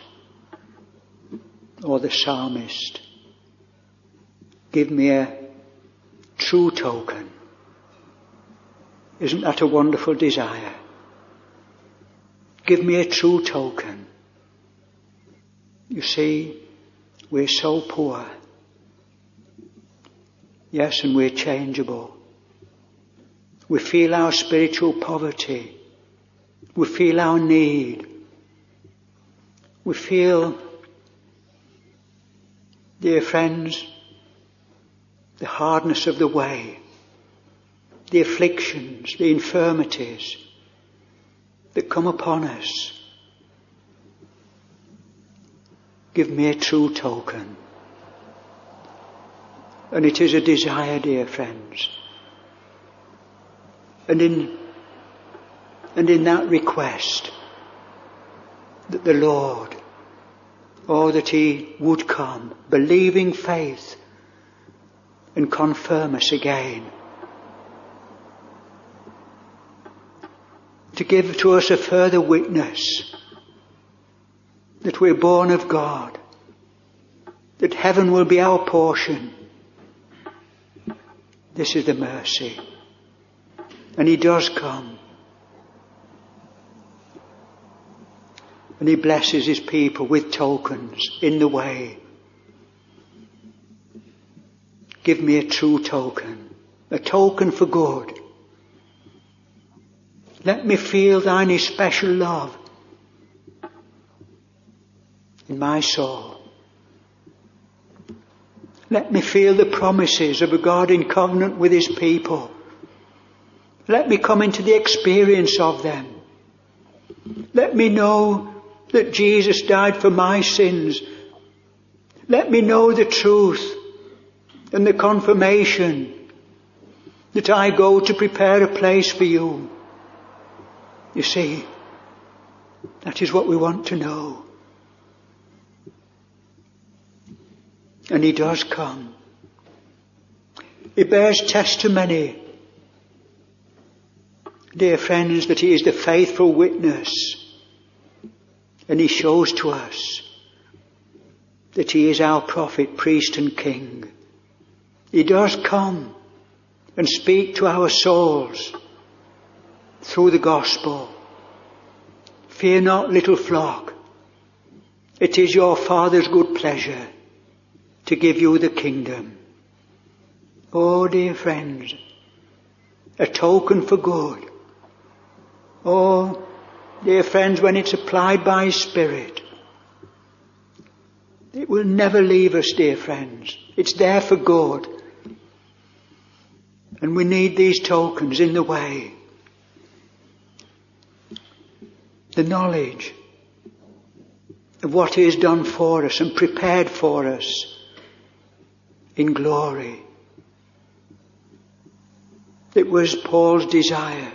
or the psalmist, give me a true token. Isn't that a wonderful desire? Give me a true token. You see, we're so poor. Yes, and we're changeable. We feel our spiritual poverty. We feel our need. We feel, dear friends, the hardness of the way, the afflictions, the infirmities that come upon us. Give me a true token. And it is a desire, dear friends. And in that request, that the Lord, that he would come, believing faith, and confirm us again. To give to us a further witness that we're born of God, that heaven will be our portion. This is the mercy. And he does come. And he blesses his people with tokens in the way. Give me a true token, a token for good. Let me feel thine especial love in my soul. Let me feel the promises of a God in covenant with his people. Let me come into the experience of them. Let me know that Jesus died for my sins. Let me know the truth and the confirmation that I go to prepare a place for you. You see, that is what we want to know. And he does come. He bears testimony, dear friends, that he is the faithful witness. And he shows to us that he is our prophet, priest and king. He does come and speak to our souls through the gospel. Fear not, little flock. It is your Father's good pleasure to give you the kingdom. Oh, dear friends, a token for good. Oh, dear friends, when it's applied by His Spirit, it will never leave us, dear friends. It's there for good. And we need these tokens in the way. The knowledge of what He has done for us and prepared for us in glory. It was Paul's desire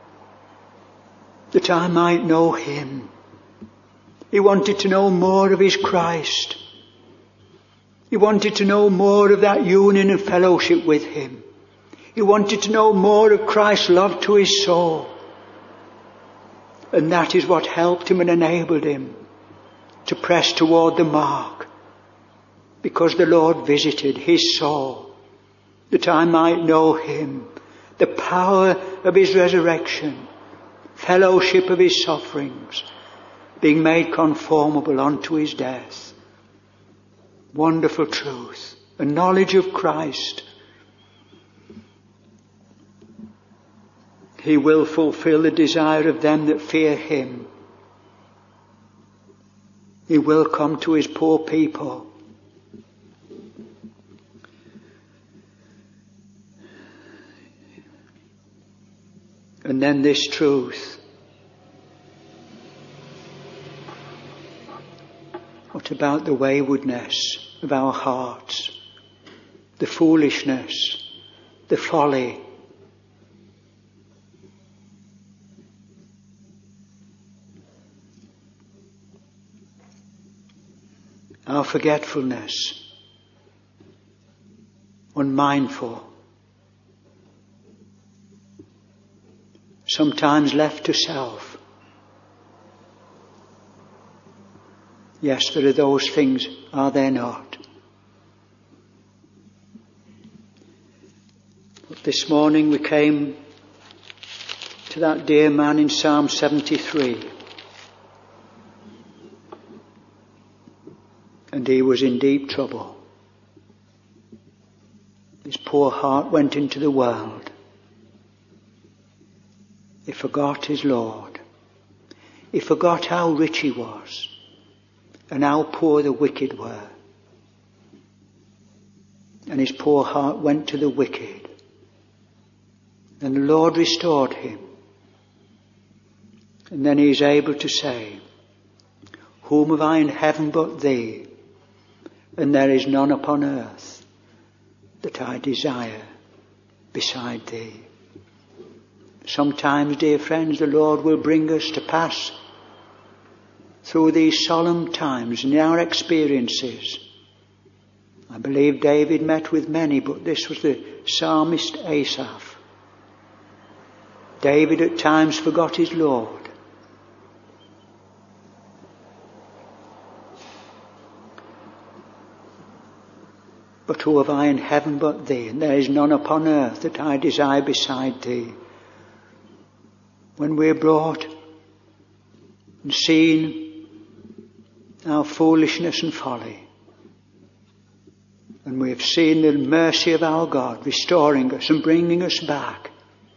that I might know Him. He wanted to know more of his Christ. He wanted to know more of that union and fellowship with Him. He wanted to know more of Christ's love to his soul. And that is what helped him and enabled him to press toward the mark. Because the Lord visited his soul, that I might know Him, the power of His resurrection, fellowship of His sufferings, being made conformable unto His death. Wonderful truth, a knowledge of Christ. He will fulfill the desire of them that fear Him. He will come to His poor people. And then this truth. What about the waywardness of our hearts? The foolishness, the folly. Our forgetfulness, unmindful, sometimes left to self. Yes, there are those things, are there not? But this morning we came to that dear man in Psalm 73. And he was in deep trouble. His poor heart went into the world. He forgot his Lord. He forgot how rich he was and how poor the wicked were. And his poor heart went to the wicked. And the Lord restored him. And then he is able to say, whom have I in heaven but Thee? And there is none upon earth that I desire beside Thee. Sometimes, dear friends, the Lord will bring us to pass through these solemn times in our experiences. I believe David met with many, but this was the psalmist Asaph. David at times forgot his Lord. But who have I in heaven but Thee? And there is none upon earth that I desire beside Thee. When we're brought and seen our foolishness and folly, and we have seen the mercy of our God restoring us and bringing us back,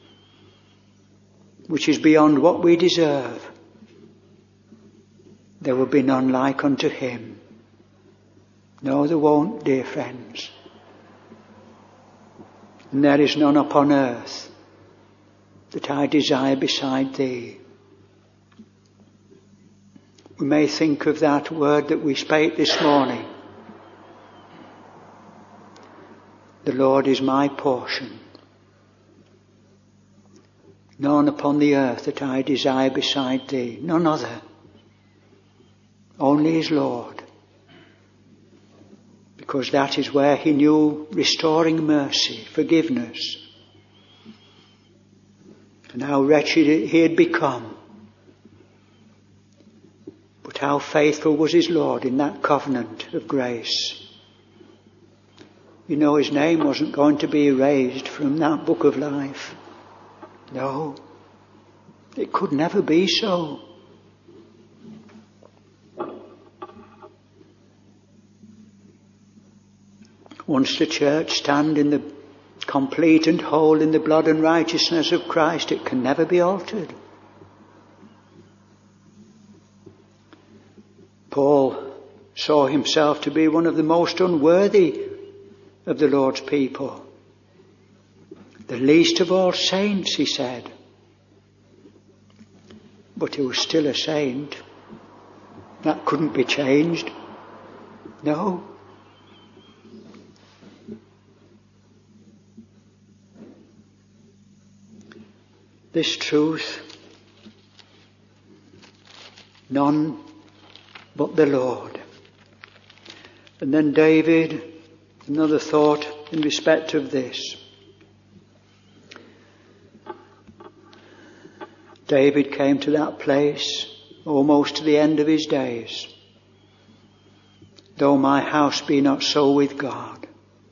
which is beyond what we deserve, there will be none like unto Him. No, there won't, dear friends. And there is none upon earth that I desire beside thee. We may think of that word that we spake this morning. The Lord is my portion. None upon the earth that I desire beside thee, none other. Only his Lord. Because that is where he knew restoring mercy, forgiveness. And how wretched he had become. But how faithful was his Lord in that covenant of grace. You know, his name wasn't going to be erased from that book of life. No, it could never be so. Once the church stand in the complete and whole in the blood and righteousness of Christ, it can never be altered. Paul saw himself to be one of the most unworthy of the Lord's people. The least of all saints, he said. But he was still a saint. That couldn't be changed. No. This truth, none but the Lord. And then David, another thought in respect of this. David came to that place almost to the end of his days. Though my house be not so with God.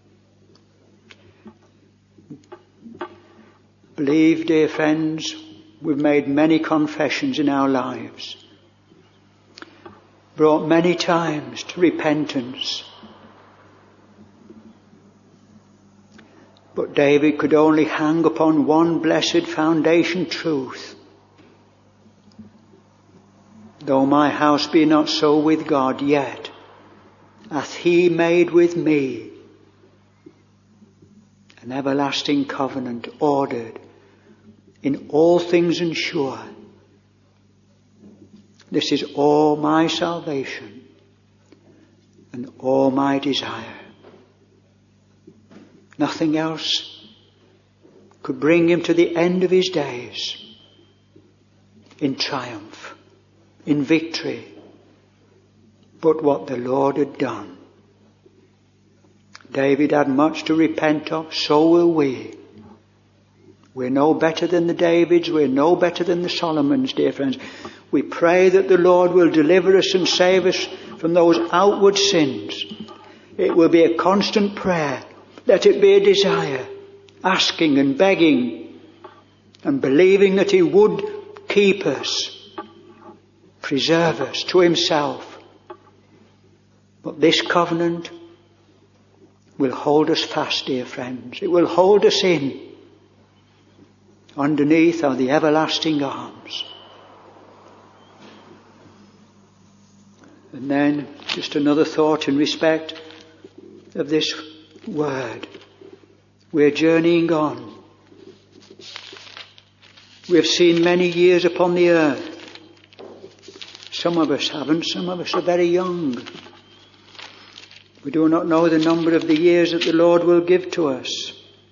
Believe, dear friends, we've made many confessions in our lives. Brought many times to repentance. But David could only hang upon one blessed foundation truth. Though my house be not so with God, yet hath he made with me an everlasting covenant ordered in all things and sure. This is all my salvation and all my desire. Nothing else could bring him to the end of his days in triumph, in victory, but what the Lord had done. David had much to repent of, so will we. We're no better than the Davids, we're no better than the Solomons, dear friends. We pray that the Lord will deliver us and save us from those outward sins. It will be a constant prayer. Let it be a desire, asking and begging and believing that he would keep us, preserve us to himself. But this covenant will hold us fast, dear friends. It will hold us in. Underneath are the everlasting arms. And then just another thought in respect of this word. We're journeying on. We've seen many years upon the earth. Some of us haven't, some of us are very young. We do not know the number of the years that the Lord will give to us.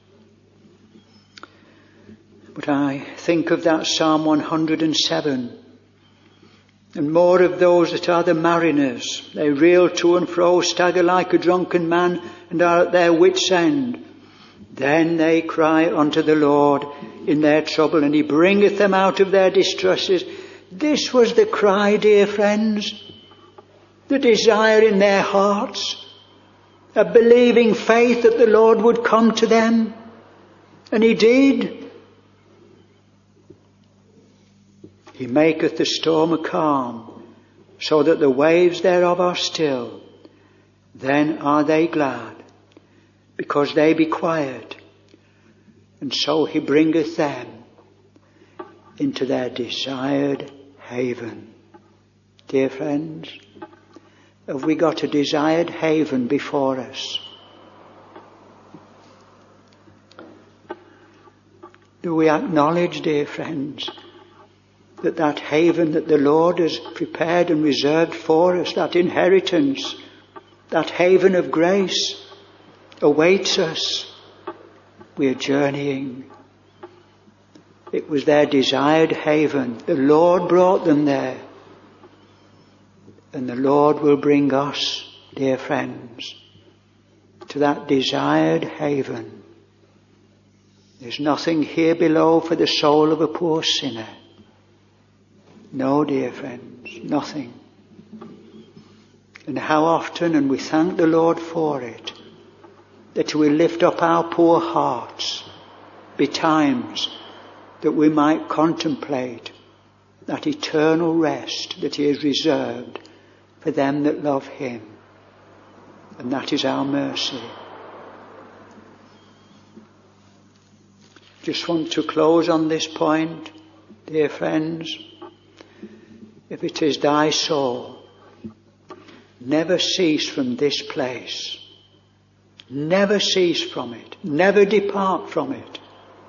But I think of that Psalm 107. And more of those that are the mariners. They reel to and fro, stagger like a drunken man, and are at their wits' end. Then they cry unto the Lord in their trouble, and he bringeth them out of their distresses. This was the cry, dear friends, the desire in their hearts, a believing faith that the Lord would come to them. And he did. He maketh the storm a calm, so that the waves thereof are still. Then are they glad, because they be quiet. And so he bringeth them into their desired haven. Dear friends, have we got a desired haven before us? Do we acknowledge, dear friends, that that haven that the Lord has prepared and reserved for us, that inheritance, that haven of grace awaits us? We are journeying. It was their desired haven. The Lord brought them there. And the Lord will bring us, dear friends, to that desired haven. There's nothing here below for the soul of a poor sinner. No, dear friends, nothing. And how often, and we thank the Lord for it, that we lift up our poor hearts betimes that we might contemplate that eternal rest that He has reserved for them that love Him. And that is our mercy. Just want to close on this point, dear friends. If it is thy soul, never cease from this place. Never cease from it. Never depart from it.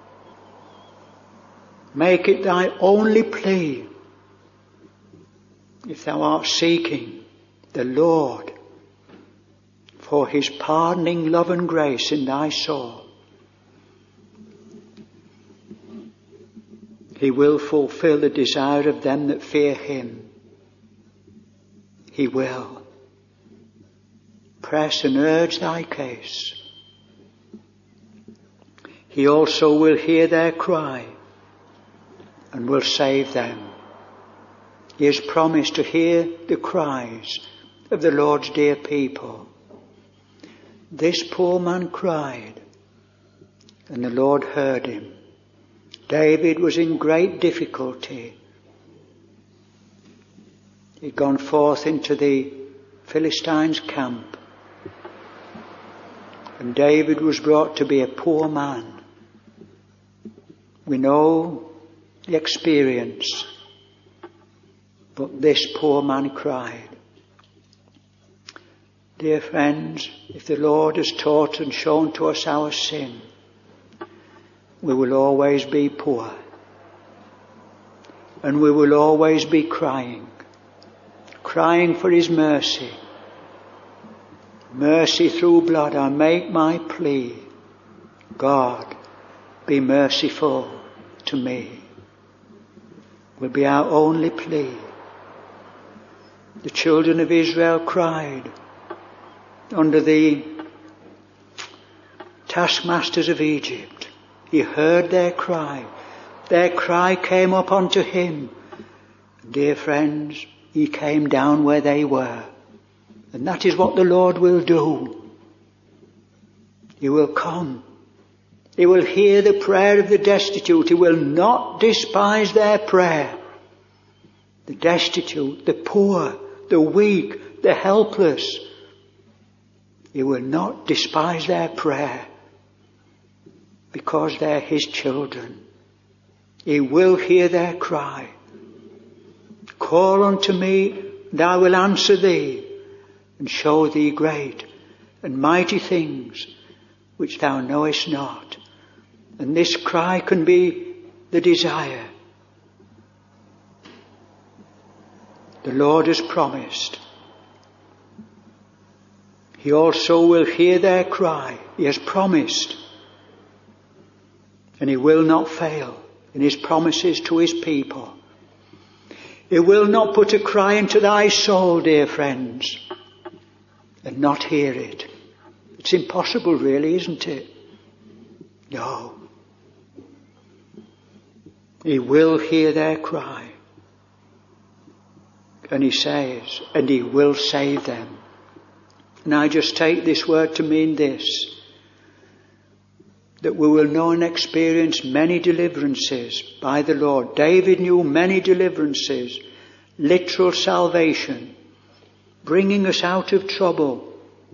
Make it thy only plea, if thou art seeking the Lord for His pardoning love and grace in thy soul. He will fulfill the desire of them that fear Him. He will. Press and urge thy case. He also will hear their cry and will save them. He has promised to hear the cries of the Lord's dear people. This poor man cried, and the Lord heard him. David was in great difficulty. He'd gone forth into the Philistines' camp, and David was brought to be a poor man. We know the experience, but this poor man cried. Dear friends, if the Lord has taught and shown to us our sin, we will always be poor. And we will always be crying for His mercy. Mercy through blood, I make my plea. God, be merciful to me. Will be our only plea. The children of Israel cried under the taskmasters of Egypt. He heard their cry. Their cry came up unto Him. Dear friends, He came down where they were. And that is what the Lord will do. He will come. He will hear the prayer of the destitute. He will not despise their prayer. The destitute, the poor, the weak, the helpless. He will not despise their prayer because they're His children. He will hear their cry. Call unto me, and I will answer thee, and show thee great and mighty things which thou knowest not. And this cry can be the desire. The Lord has promised. He also will hear their cry. He has promised. And He will not fail in His promises to His people. He will not put a cry into thy soul, dear friends, and not hear it. It's impossible, really, isn't it? No. He will hear their cry. And He says, and He will save them. And I just take this word to mean this, that we will know and experience many deliverances by the Lord. David knew many deliverances, literal salvation, bringing us out of trouble.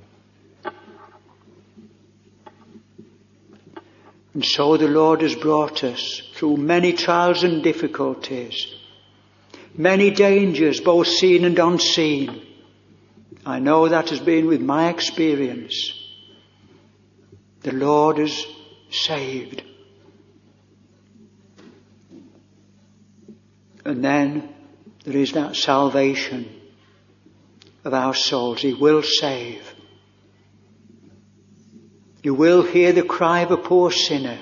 And so the Lord has brought us through many trials and difficulties, many dangers, both seen and unseen. I know that has been with my experience. The Lord has saved. And then there is that salvation of our souls. He will save. You will hear the cry of a poor sinner.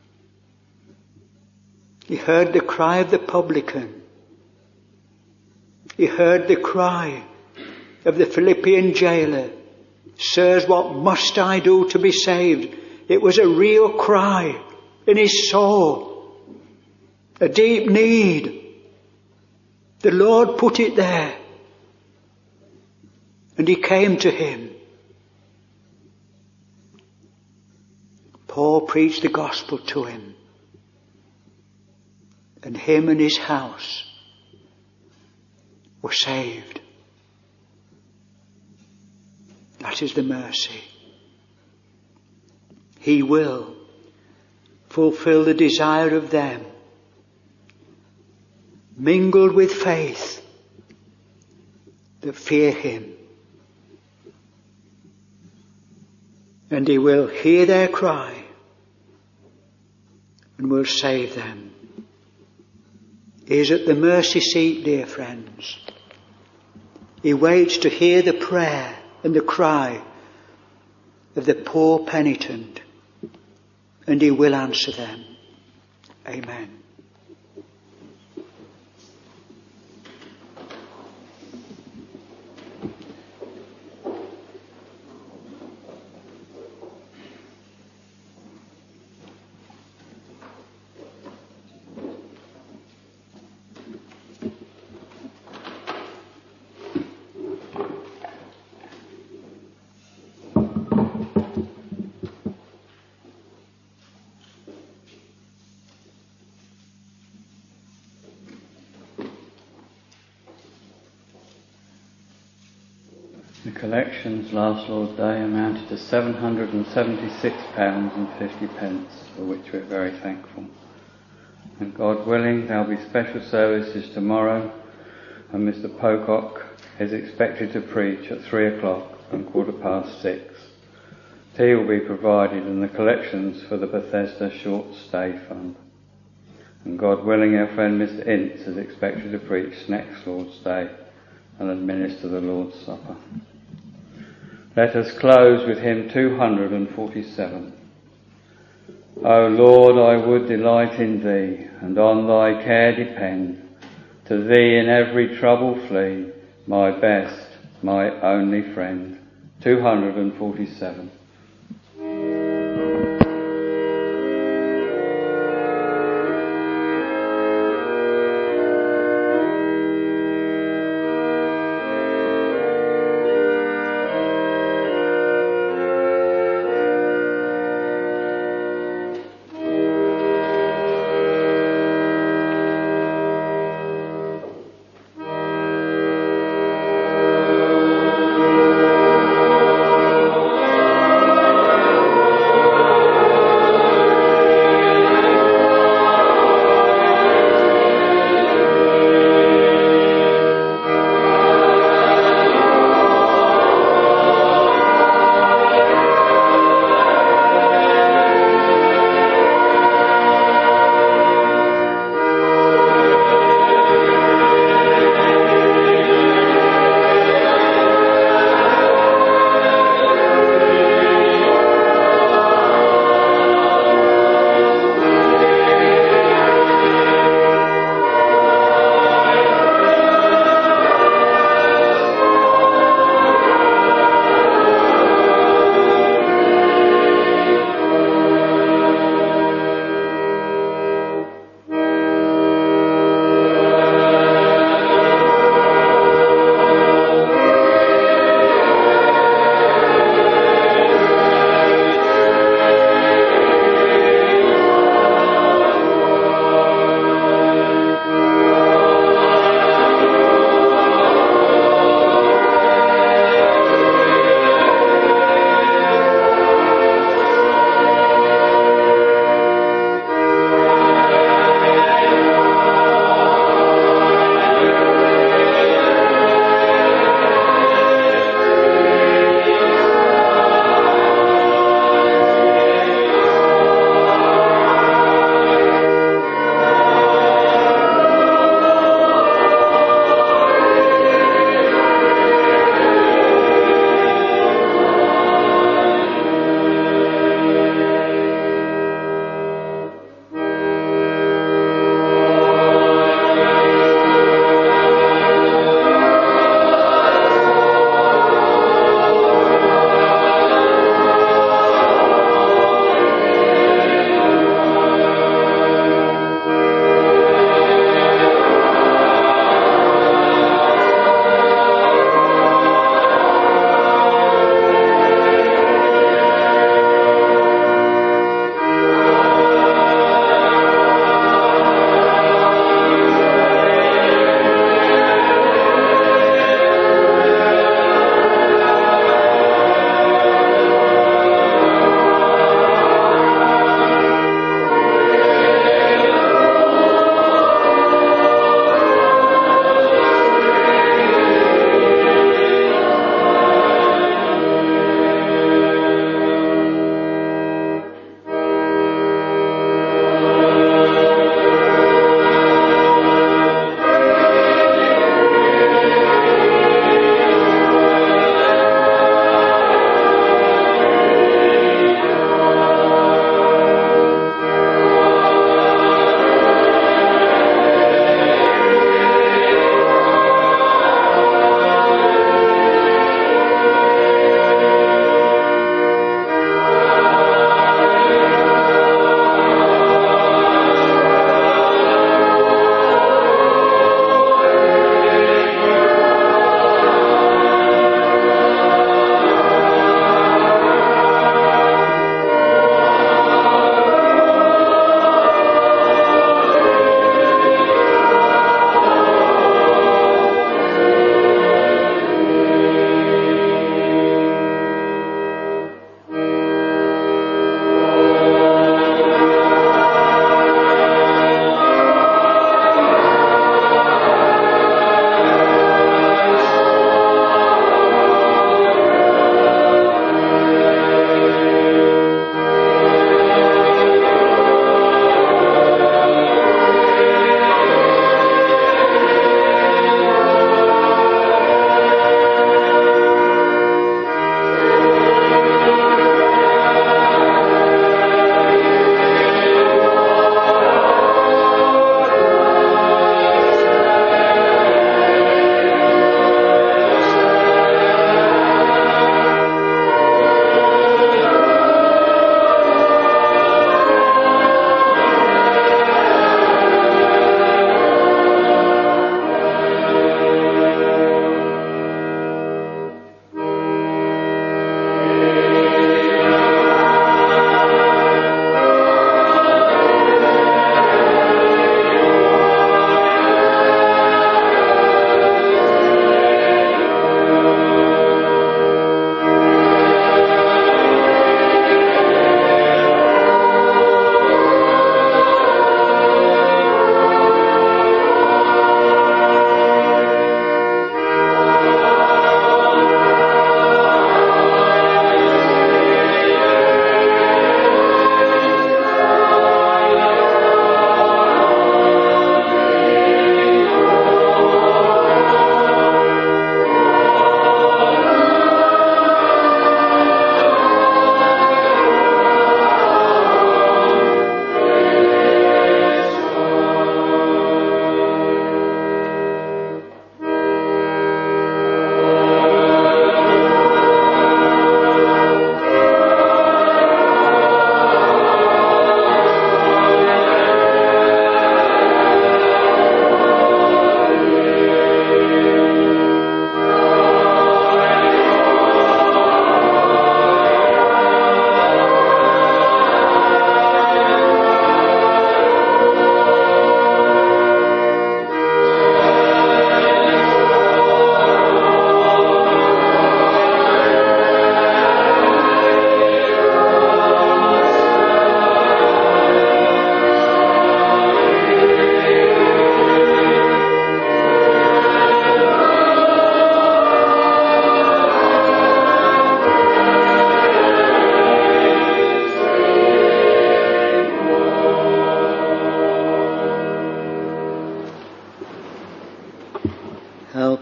He heard the cry of the publican. He heard the cry of the Philippian jailer. Sirs, what must I do to be saved? It was a real cry in his soul. A deep need. The Lord put it there. And he came to him. Paul preached the gospel to him. And him and his house were saved. That is the mercy. He will fulfill the desire of them, mingled with faith, that fear him. And he will hear their cry and will save them. He is at the mercy seat, dear friends. He waits to hear the prayer and the cry of the poor penitent, and he will answer them. Amen. The collections last Lord's Day amounted to £776.50, for which we're very thankful. And God willing, there'll be special services tomorrow, and Mr. Pocock is expected to preach at 3 o'clock and 6:15. Tea will be provided and the collections for the Bethesda Short Stay Fund. And God willing, our friend Mr. Ince is expected to preach next Lord's Day and administer the Lord's Supper. Let us close with hymn 247. O Lord, I would delight in thee, and on thy care depend. To thee in every trouble flee, my best, my only friend. 247.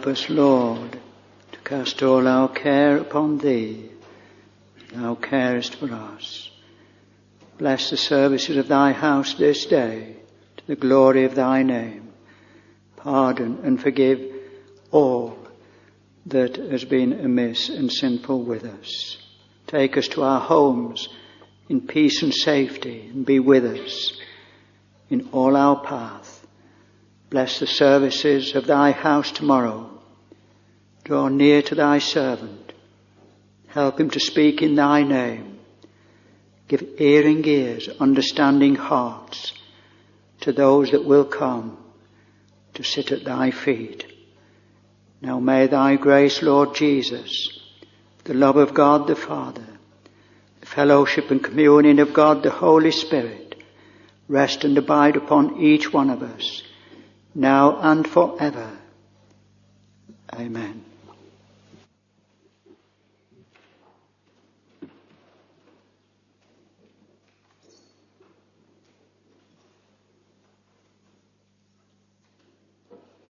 us, Lord, to cast all our care upon thee. Thou carest for us. Bless the services of thy house this day, to the glory of thy name. Pardon and forgive all that has been amiss and sinful with us. Take us to our homes in peace and safety, and be with us in all our path. Bless the services of thy house tomorrow. Draw near to thy servant. Help him to speak in thy name. Give hearing ears, understanding hearts to those that will come to sit at thy feet. Now may thy grace, Lord Jesus, the love of God the Father, the fellowship and communion of God the Holy Spirit, rest and abide upon each one of us, now and forever. Amen.